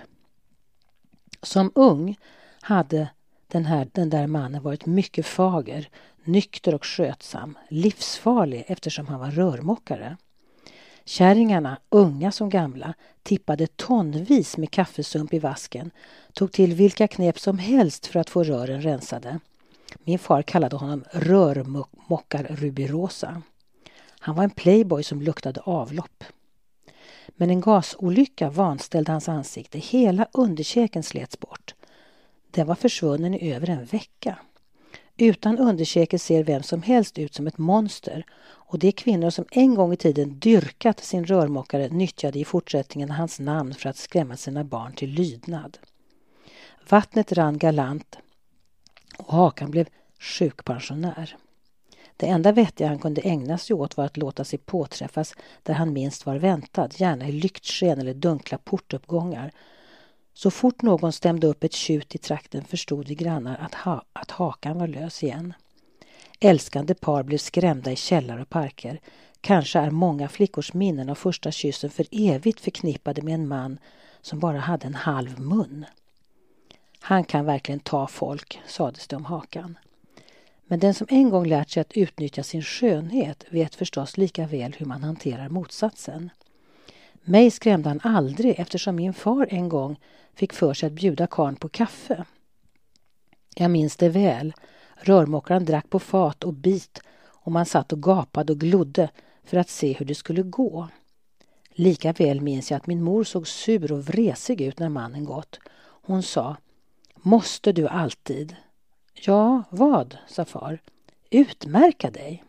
Som ung hade den där mannen varit mycket fager, nykter och skötsam, livsfarlig eftersom han var rörmokare. Kärringarna, unga som gamla, tippade tonvis med kaffesump i vasken, tog till vilka knep som helst för att få rören rensade. Min far kallade honom rörmokar-rubirosa. Han var en playboy som luktade avlopp. Men en gasolycka vanställde hans ansikte. Hela underkäken slets bort. Den var försvunnen i över en vecka. Utan underkäke ser vem som helst ut som ett monster. Och de kvinnor som en gång i tiden dyrkat sin rörmokare nyttjade i fortsättningen hans namn för att skrämma sina barn till lydnad. Vattnet rann galant och Hakan blev sjukpensionär. Det enda vettiga han kunde ägna sig åt var att låta sig påträffas där han minst var väntad, gärna i lyktsken eller dunkla portuppgångar. Så fort någon stämde upp ett tjut i trakten förstod vi grannar att Hakan var lös igen. Älskande par blev skrämda i källare och parker. Kanske är många flickors minnen av första kyssen för evigt förknippade med en man som bara hade en halv mun. Han kan verkligen ta folk, sades det om Hakan. Men den som en gång lärt sig att utnyttja sin skönhet vet förstås lika väl hur man hanterar motsatsen. Mig skrämde han aldrig eftersom min far en gång fick för sig att bjuda karln på kaffe. Jag minns det väl. Rörmokaren drack på fat och bit och man satt och gapade och glodde för att se hur det skulle gå. Lika väl minns jag att min mor såg sur och vresig ut när mannen gått. Hon sa, måste du alltid? Ja, vad, sa far. Utmärka dig.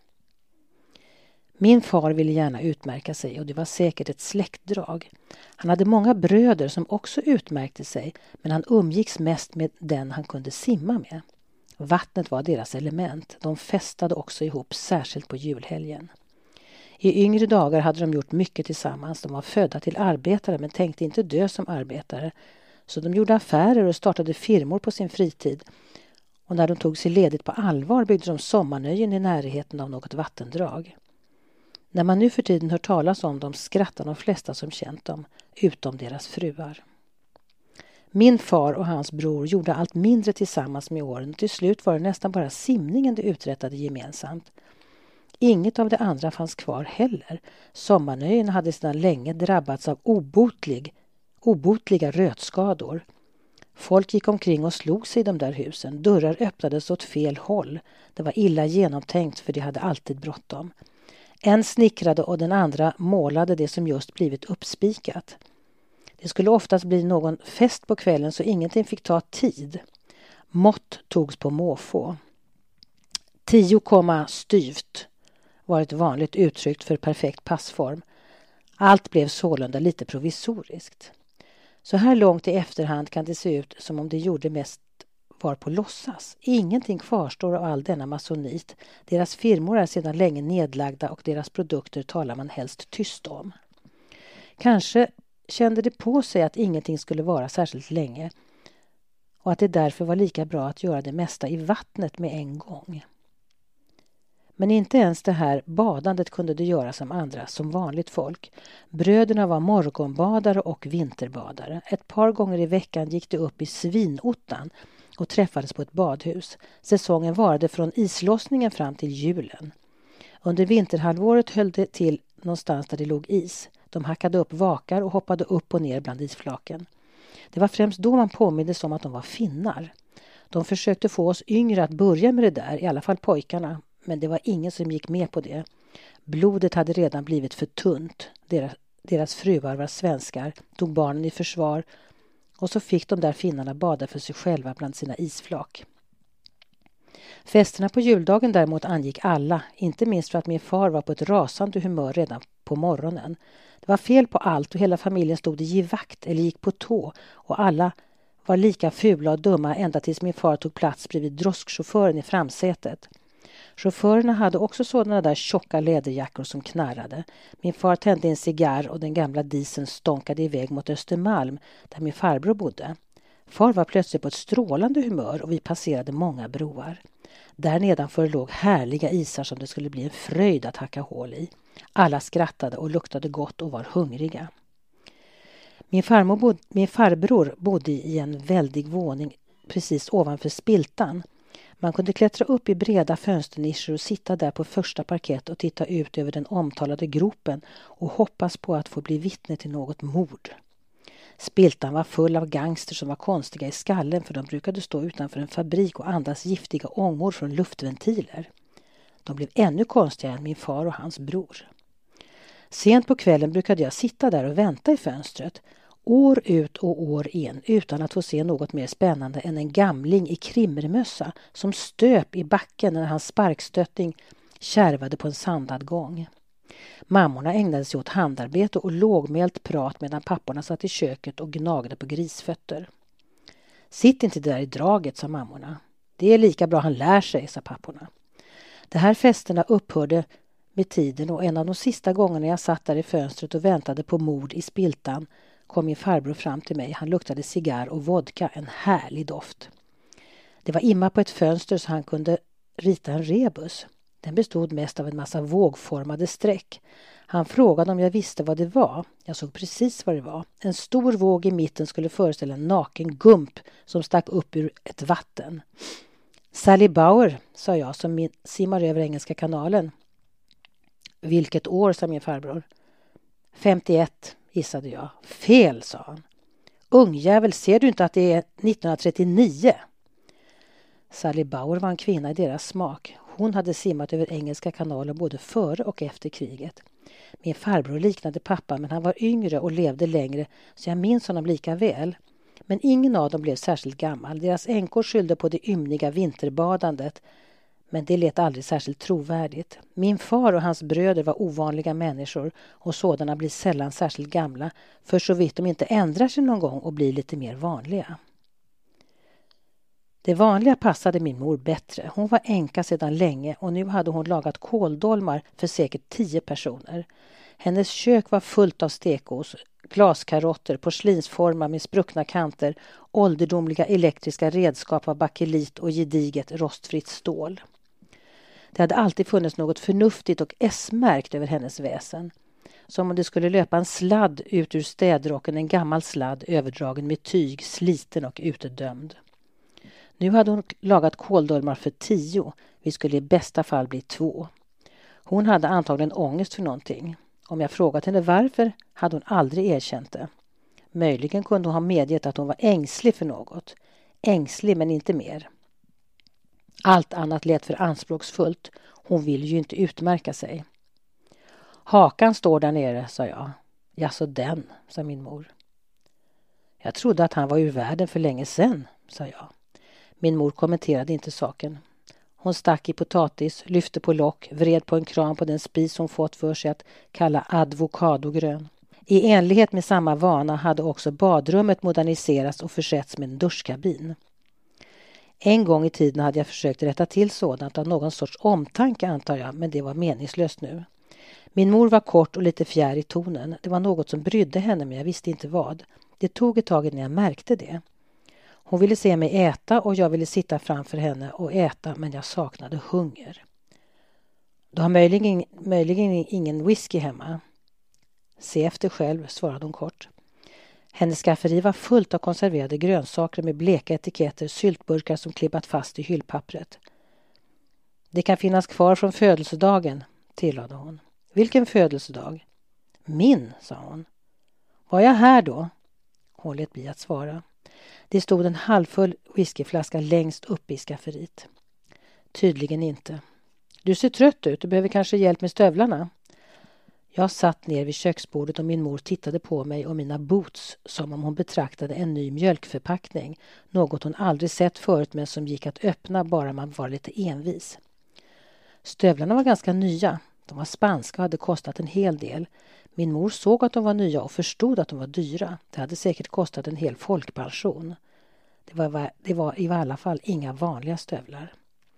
Min far ville gärna utmärka sig och det var säkert ett släktdrag. Han hade många bröder som också utmärkte sig, men han umgicks mest med den han kunde simma med. Vattnet var deras element. De festade också ihop, särskilt på julhelgen. I yngre dagar hade de gjort mycket tillsammans. De var födda till arbetare men tänkte inte dö som arbetare. Så de gjorde affärer och startade firmor på sin fritid. Och när de tog sig ledigt på allvar byggde de sommarnöjen i närheten av något vattendrag. När man nu för tiden hör talas om dem skrattar de flesta som känt dem, utom deras fruar. Min far och hans bror gjorde allt mindre tillsammans med åren och till slut var det nästan bara simningen de uträttade gemensamt. Inget av det andra fanns kvar heller. Sommarnöjen hade sedan länge drabbats av obotliga rötskador. Folk gick omkring och slog sig i de där husen. Dörrar öppnades åt fel håll. Det var illa genomtänkt för de hade alltid bråttom. En snickrade och den andra målade det som just blivit uppspikat. Det skulle oftast bli någon fest på kvällen så ingenting fick ta tid. Mått togs på måfå. 10, styvt var ett vanligt uttryck för perfekt passform. Allt blev sålunda lite provisoriskt. Så här långt i efterhand kan det se ut som om det gjorde mest var på låtsas. Ingenting kvarstår av all denna masonit. Deras firmor är sedan länge nedlagda och deras produkter talar man helst tyst om. Kanske kände det på sig att ingenting skulle vara särskilt länge och att det därför var lika bra att göra det mesta i vattnet med en gång. Men inte ens det här badandet kunde de göra som andra, som vanligt folk. Bröderna var morgonbadare och vinterbadare. Ett par gånger i veckan gick de upp i Svinottan och träffades på ett badhus. Säsongen varade från islossningen fram till julen. Under vinterhalvåret höll det till någonstans där det låg is. De hackade upp vakar och hoppade upp och ner bland isflaken. Det var främst då man påmindes om att de var finnar. De försökte få oss yngre att börja med det där, i alla fall pojkarna. Men det var ingen som gick med på det. Blodet hade redan blivit för tunt. Deras fruar var svenskar, tog barnen i försvar och så fick de där finnarna bada för sig själva bland sina isflak. Festerna på juldagen däremot angick alla, inte minst för att min far var på ett rasande humör redan på morgonen. Det var fel på allt och hela familjen stod i givakt eller gick på tå och alla var lika fula och dumma ända tills min far tog plats bredvid droskchauffören i framsätet. Chaufförerna hade också sådana där tjocka läderjackor som knarrade. Min far tände en cigarr och den gamla dieseln stånkade iväg mot Östermalm där min farbror bodde. Far var plötsligt på ett strålande humör och vi passerade många broar. Där nedanför låg härliga isar som det skulle bli en fröjd att hacka hål i. Alla skrattade och luktade gott och var hungriga. Min farbror bodde i en väldig våning precis ovanför spiltan. Man kunde klättra upp i breda fönsternischer och sitta där på första parkett och titta ut över den omtalade gropen och hoppas på att få bli vittne till något mord. Spiltan var full av gangster som var konstiga i skallen för de brukade stå utanför en fabrik och andas giftiga ångor från luftventiler. De blev ännu konstigare än min far och hans bror. Sent på kvällen brukade jag sitta där och vänta i fönstret. År ut och år in utan att få se något mer spännande än en gamling i krimmermössa som stöp i backen när hans sparkstötting kärvade på en sandad gång. Mammorna ägnade sig åt handarbete och lågmält prat medan papporna satt i köket och gnagde på grisfötter. Sitt inte där i draget, sa mammorna. Det är lika bra han lär sig, sa papporna. De här festerna upphörde med tiden och en av de sista gångerna jag satt där i fönstret och väntade på mord i spiltan kom min farbror fram till mig. Han luktade cigarr och vodka, en härlig doft. Det var imma på ett fönster så han kunde rita en rebus. Den bestod mest av en massa vågformade streck. Han frågade om jag visste vad det var. Jag såg precis vad det var. En stor våg i mitten skulle föreställa en naken gump som stack upp ur ett vatten. Sally Bauer, sa jag som simmar över Engelska kanalen. Vilket år, sa min farbror. 51, gissade jag. Fel, sa han. Ungjävel, ser du inte att det är 1939? Sally Bauer var en kvinna i deras smak. Hon hade simmat över Engelska kanalen både före och efter kriget. Min farbror liknade pappa men han var yngre och levde längre så jag minns honom lika väl. Men ingen av dem blev särskilt gammal. Deras änkor skyllde på det ymniga vinterbadandet men det lät aldrig särskilt trovärdigt. Min far och hans bröder var ovanliga människor och sådana blir sällan särskilt gamla för så vitt de inte ändrar sig någon gång och blir lite mer vanliga. Det vanliga passade min mor bättre. Hon var änka sedan länge och nu hade hon lagat kåldolmar för säkert 10 personer. Hennes kök var fullt av stekos, glaskarotter, porslinsformar med spruckna kanter, ålderdomliga elektriska redskap av bakelit och gediget rostfritt stål. Det hade alltid funnits något förnuftigt och S-märkt över hennes väsen. Som om det skulle löpa en sladd ut ur städrocken, en gammal sladd överdragen med tyg, sliten och utdömd. Nu hade hon lagat kåldolmar för 10. Vi skulle i bästa fall bli 2. Hon hade antagligen ångest för någonting. Om jag frågat henne varför hade hon aldrig erkänt det. Möjligen kunde hon ha medgett att hon var ängslig för något. Ängslig men inte mer. Allt annat lät för anspråksfullt. Hon vill ju inte utmärka sig. Hakan står där nere, sa jag. Ja, så den, sa min mor. Jag trodde att han var ur världen för länge sedan, sa jag. Min mor kommenterade inte saken. Hon stack i potatis, lyfte på lock, vred på en kran på den spis hon fått för sig att kalla advokadogrön. I enlighet med samma vana hade också badrummet moderniserats och försetts med en duschkabin. En gång i tiden hade jag försökt rätta till sådant av någon sorts omtanke antar jag, men det var meningslöst nu. Min mor var kort och lite fjär i tonen. Det var något som brydde henne men jag visste inte vad. Det tog ett tag innan jag märkte det. Hon ville se mig äta och jag ville sitta framför henne och äta men jag saknade hunger. Du har möjligen ingen whisky hemma? Se efter själv, svarade hon kort. Hennes skafferi var fullt av konserverade grönsaker med bleka etiketter, syltburkar som klibbat fast i hyllpappret. Det kan finnas kvar från födelsedagen, tillade hon. Vilken födelsedag? Min, sa hon. Var jag här då? Hon lät bli att svara. Det stod en halvfull whiskyflaska längst upp i skafferiet. Tydligen inte. Du ser trött ut, du behöver kanske hjälp med stövlarna. Jag satt ner vid köksbordet och min mor tittade på mig och mina boots som om hon betraktade en ny mjölkförpackning. Något hon aldrig sett förut men som gick att öppna bara man var lite envis. Stövlarna var ganska nya. De var spanska och hade kostat en hel del. Min mor såg att de var nya och förstod att de var dyra. Det hade säkert kostat en hel folkpension. Det var i alla fall inga vanliga stövlar.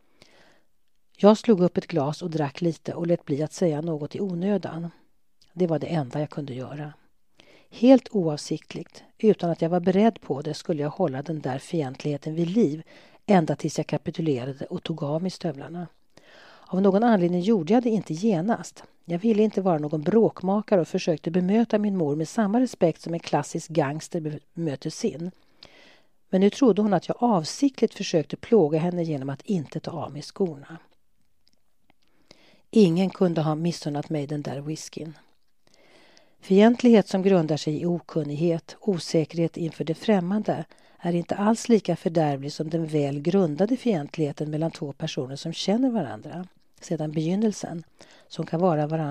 Jag slog upp ett glas och drack lite och lät bli att säga något i onödan. Det var det enda jag kunde göra. Helt oavsiktligt, utan att jag var beredd på det, skulle jag hålla den där fientligheten vid liv ända tills jag kapitulerade och tog av mig stövlarna. Av någon anledning gjorde jag det inte genast. Jag ville inte vara någon bråkmakare och försökte bemöta min mor med samma respekt som en klassisk gangster bemöter sin. Men nu trodde hon att jag avsiktligt försökte plåga henne genom att inte ta av mig skorna. Ingen kunde ha missunnat mig den där whiskyn. Fientlighet som grundar sig i okunnighet, osäkerhet inför det främmande är inte alls lika fördärvlig som den väl grundade fientligheten mellan två personer som känner varandra sedan begynnelsen, som kan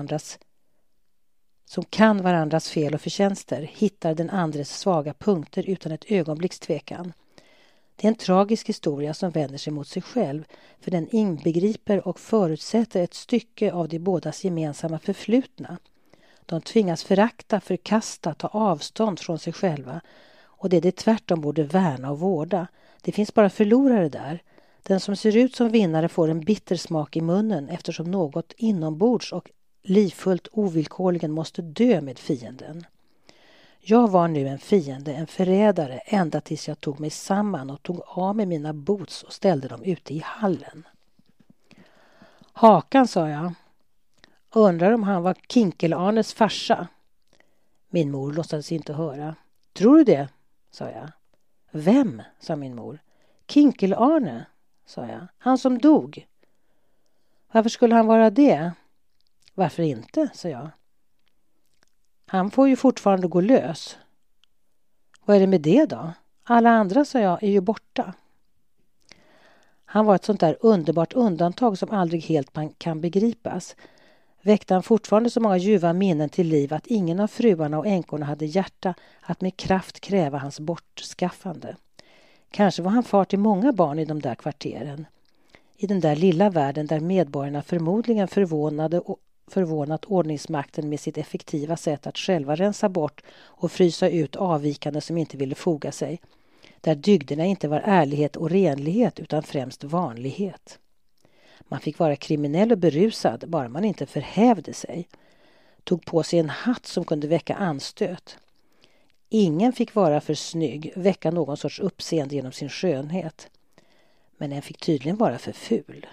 varandras fel och förtjänster, hittar den andres svaga punkter utan ett ögonblicks tvekan. Det är en tragisk historia som vänder sig mot sig själv, för den inbegriper och förutsätter ett stycke av de bådas gemensamma förflutna. De tvingas förakta, förkasta, ta avstånd från sig själva, och det är det tvärtom borde värna och vårda. Det finns bara förlorare där. Den som ser ut som vinnare får en bitter smak i munnen eftersom något inombords och livfullt ovillkorligen måste dö med fienden. Jag var nu en fiende, en förrädare, ända tills jag tog mig samman och tog av mig mina boots och ställde dem ute i hallen. Hakan, sa jag. Undrar om han var Kinkel-Arnes farsa. Min mor låtsades inte höra. Tror du det? Sa jag. Vem? Sa min mor. Kinkel-Arne, sa jag. Han som dog. Varför skulle han vara det? Varför inte, sa jag. Han får ju fortfarande gå lös. Vad är det med det då? Alla andra, sa jag, är ju borta. Han var ett sånt där underbart undantag som aldrig helt kan begripas. Väckte han fortfarande så många ljuva minnen till liv att ingen av fruarna och änkorna hade hjärta att med kraft kräva hans bortskaffande. Kanske var han far till många barn i de där kvarteren. I den där lilla världen där medborgarna förmodligen förvånat ordningsmakten med sitt effektiva sätt att själva rensa bort och frysa ut avvikande som inte ville foga sig. Där dygderna inte var ärlighet och renlighet utan främst vanlighet. Man fick vara kriminell och berusad bara man inte förhävde sig. Tog på sig en hatt som kunde väcka anstöt. Ingen fick vara för snygg, väcka någon sorts uppseende genom sin skönhet. Men en fick tydligen vara för ful.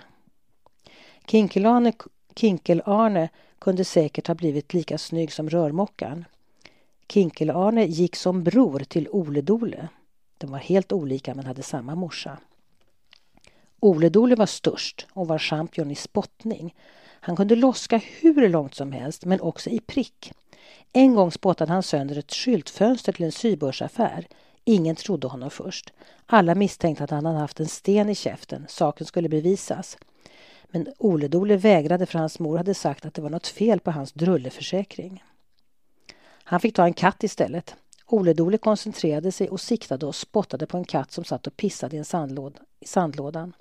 Kinkel-Arne kunde säkert ha blivit lika snygg som rörmokaren. Kinkel-Arne gick som bror till Ole-Dole. De var helt olika men hade samma morsa. Ole-Dole var störst och var champion i spottning. Han kunde loska hur långt som helst men också i prick. En gång spottade han sönder ett skyltfönster till en sybörsaffär. Ingen trodde honom först. Alla misstänkte att han hade haft en sten i käften. Saken skulle bevisas. Men Ole-Dole vägrade för hans mor hade sagt att det var något fel på hans drulleförsäkring. Han fick ta en katt istället. Ole-Dole koncentrerade sig och siktade och spottade på en katt som satt och pissade i sandlådan.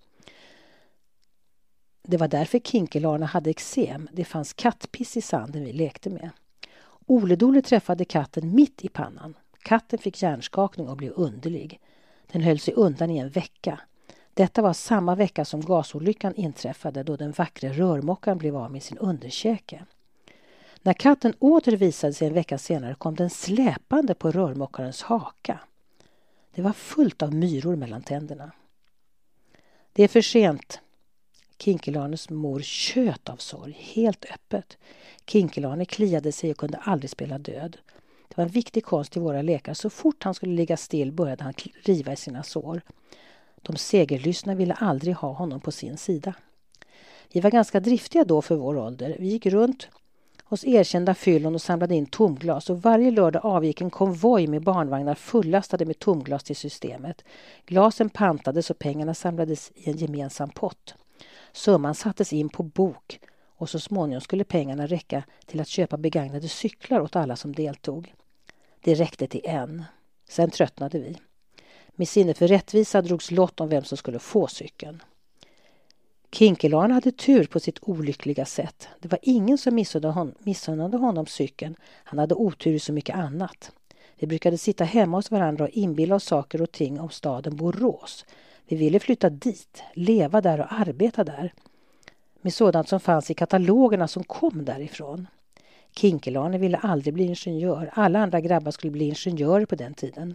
Det var därför Kinkel-Arne hade eksem. Det fanns kattpiss i sanden vi lekte med. Ole-Dole träffade katten mitt i pannan. Katten fick hjärnskakning och blev underlig. Den höll sig undan i en vecka. Detta var samma vecka som gasolyckan inträffade då den vackra rörmokaren blev av med sin underkäke. När katten åter visade sig en vecka senare kom den släpande på rörmokarens haka. Det var fullt av myror mellan tänderna. Det är för sent. Kinkel-Arnes mor tjöt av sorg, helt öppet. Kinkel-Arne kliade sig och kunde aldrig spela död. Det var en viktig konst i våra lekar. Så fort han skulle ligga still började han riva i sina sår. De segerlystna ville aldrig ha honom på sin sida. Vi var ganska driftiga då för vår ålder. Vi gick runt hos erkända fyllon och samlade in tomglas. Och varje lördag avgick en konvoj med barnvagnar fullastade med tomglas till systemet. Glasen pantades och pengarna samlades i en gemensam pott. Summan sattes in på bok och så småningom skulle pengarna räcka till att köpa begagnade cyklar åt alla som deltog. Det räckte till en. Sen tröttnade vi. Med sinne för rättvisa drogs lott om vem som skulle få cykeln. Kinkel-Arne hade tur på sitt olyckliga sätt. Det var ingen som missunnade honom cykeln. Han hade otur i så mycket annat. Vi brukade sitta hemma hos varandra och inbilla oss saker och ting om staden Borås. Vi ville flytta dit, leva där och arbeta där. Med sådant som fanns i katalogerna som kom därifrån. Kinkel-Arne ville aldrig bli ingenjör. Alla andra grabbar skulle bli ingenjörer på den tiden.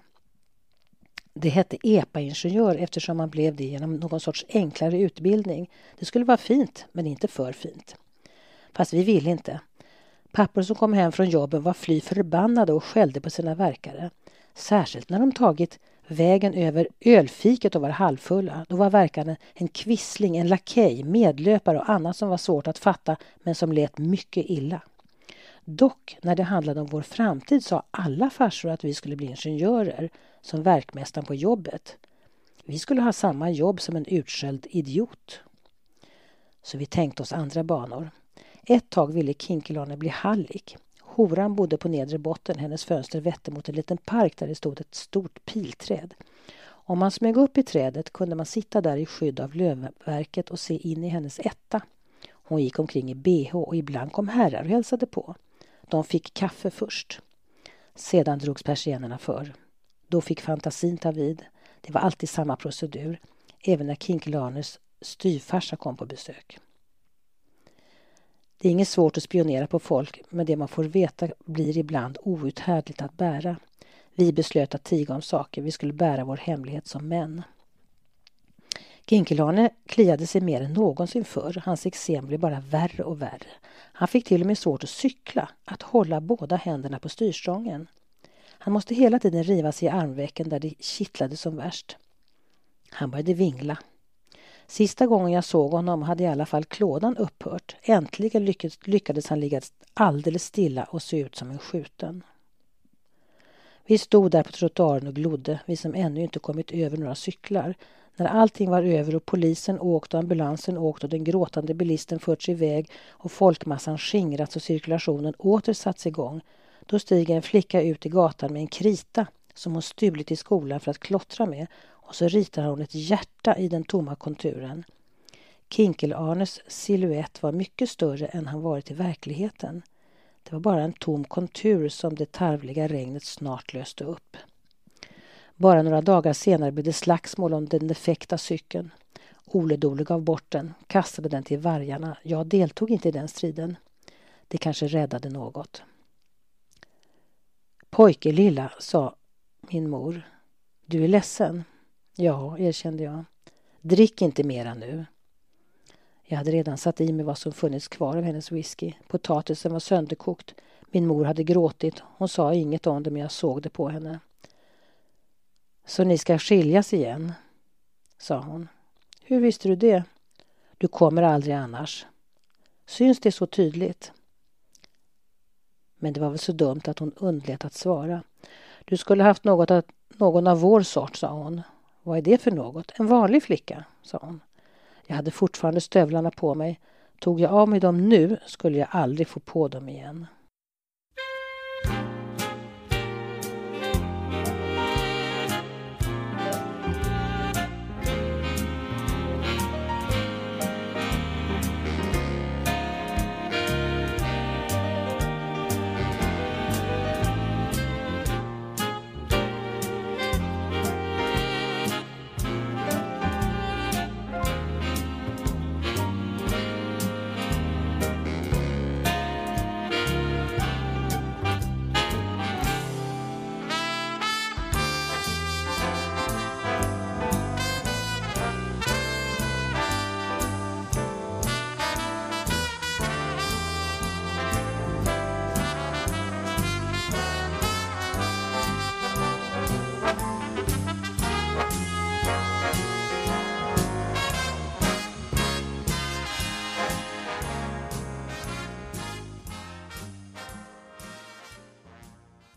Det hette EPA-ingenjör eftersom man blev det genom någon sorts enklare utbildning. Det skulle vara fint, men inte för fint. Fast vi ville inte. Pappor som kom hem från jobben var fly förbannade och skällde på sina verkare. Särskilt när de tagit vägen över ölfiket och var halvfulla. Då var verkarna en kvissling, en lakej, medlöpare och annat som var svårt att fatta men som lät mycket illa. Dock, när det handlade om vår framtid sa alla farsor att vi skulle bli ingenjörer som verkmästaren på jobbet. Vi skulle ha samma jobb som en utskälld idiot. Så vi tänkte oss andra banor. Ett tag ville Kinkel-Arne bli hallick. Horan bodde på nedre botten. Hennes fönster vette mot en liten park där det stod ett stort pilträd. Om man smög upp i trädet kunde man sitta där i skydd av lövverket och se in i hennes etta. Hon gick omkring i BH och ibland kom herrar och hälsade på. De fick kaffe först. Sedan drogs persiennerna för. Då fick fantasin ta vid. Det var alltid samma procedur. Även när Kinkel-Arnes styvfarsa kom på besök. Det är inget svårt att spionera på folk, men det man får veta blir ibland outhärdligt att bära. Vi beslöt att tiga om saker. Vi skulle bära vår hemlighet som män. Kinkel-Arne kliade sig mer än någonsin förr. Hans eksem blev bara värre och värre. Han fick till och med svårt att cykla, att hålla båda händerna på styrstången. Han måste hela tiden riva sig i armvecken där det kittlade som värst. Han började vingla. Sista gången jag såg honom hade i alla fall klådan upphört. Äntligen lyckades han ligga alldeles stilla och se ut som en skjuten. Vi stod där på trottoaren och glodde, vi som ännu inte kommit över några cyklar. När allting var över och polisen åkt och ambulansen åkt och den gråtande bilisten förts iväg och folkmassan skingrats och cirkulationen åter satts igång, då stiger en flicka ut i gatan med en krita som hon stulit i skolan för att klottra med och så ritar hon ett hjärta i den tomma konturen. Kinkel-Arnes silhuett var mycket större än han varit i verkligheten. Det var bara en tom kontur som det tarvliga regnet snart löste upp. Bara några dagar senare blev det slagsmål om den defekta cykeln. Ole-Dole gav bort den, kastade den till vargarna. Jag deltog inte i den striden. Det kanske räddade något. Pojke lilla, sa min mor. Du är ledsen? Ja, erkände jag. Drick inte mera nu. Jag hade redan satt i mig vad som funnits kvar av hennes whisky. Potatisen var sönderkokt. Min mor hade gråtit. Hon sa inget om det men jag såg det på henne. Så ni ska skiljas igen, sa hon. Hur visste du det? Du kommer aldrig annars. Syns det så tydligt? Men det var väl så dumt att hon undlät att svara. Du skulle haft någon av vår sort, sa hon. Vad är det för något? En vanlig flicka, sa hon. Jag hade fortfarande stövlarna på mig. Tog jag av mig dem nu skulle jag aldrig få på dem igen.